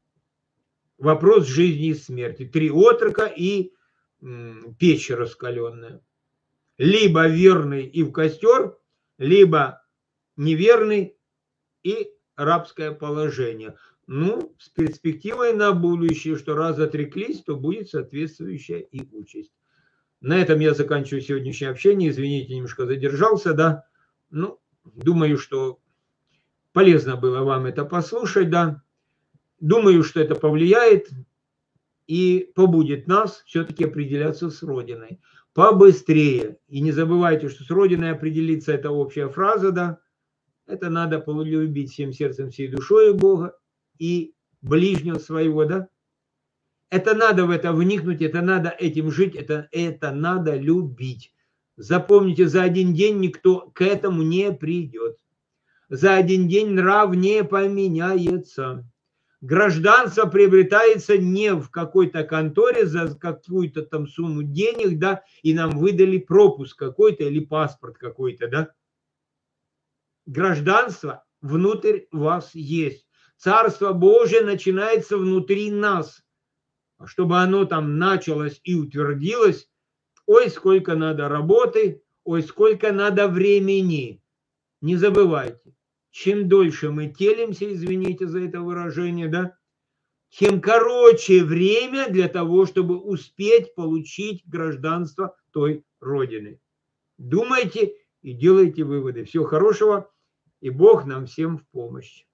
Speaker 1: вопрос жизни и смерти. 3 отрока и печь раскаленная. Либо верный и в костер, либо неверный и рабское положение. Ну, с перспективой на будущее, что раз отреклись, то будет соответствующая и участь. На этом я заканчиваю сегодняшнее общение. Извините, немножко задержался, да. Ну, думаю, что полезно было вам это послушать, да. Думаю, что это повлияет и побудет нас все-таки определяться с Родиной побыстрее. И не забывайте, что с Родиной определиться – это общая фраза, да. Это надо полюбить всем сердцем, всей душой Бога и ближнего своего, да. Это надо в это вникнуть, это надо этим жить, это надо любить. Запомните, за один день никто к этому не придет. За один день нрав не поменяется. Гражданство приобретается не в какой-то конторе за какую-то там сумму денег, да, и нам выдали пропуск какой-то или паспорт какой-то, да. Гражданство внутрь вас есть. Царство Божие начинается внутри нас. А чтобы оно там началось и утвердилось, ой, сколько надо работы, ой, сколько надо времени. Не забывайте, чем дольше мы телимся, извините за это выражение, да, тем короче время для того, чтобы успеть получить гражданство той Родины. Думайте и делайте выводы. Всего хорошего, и Бог нам всем в помощь.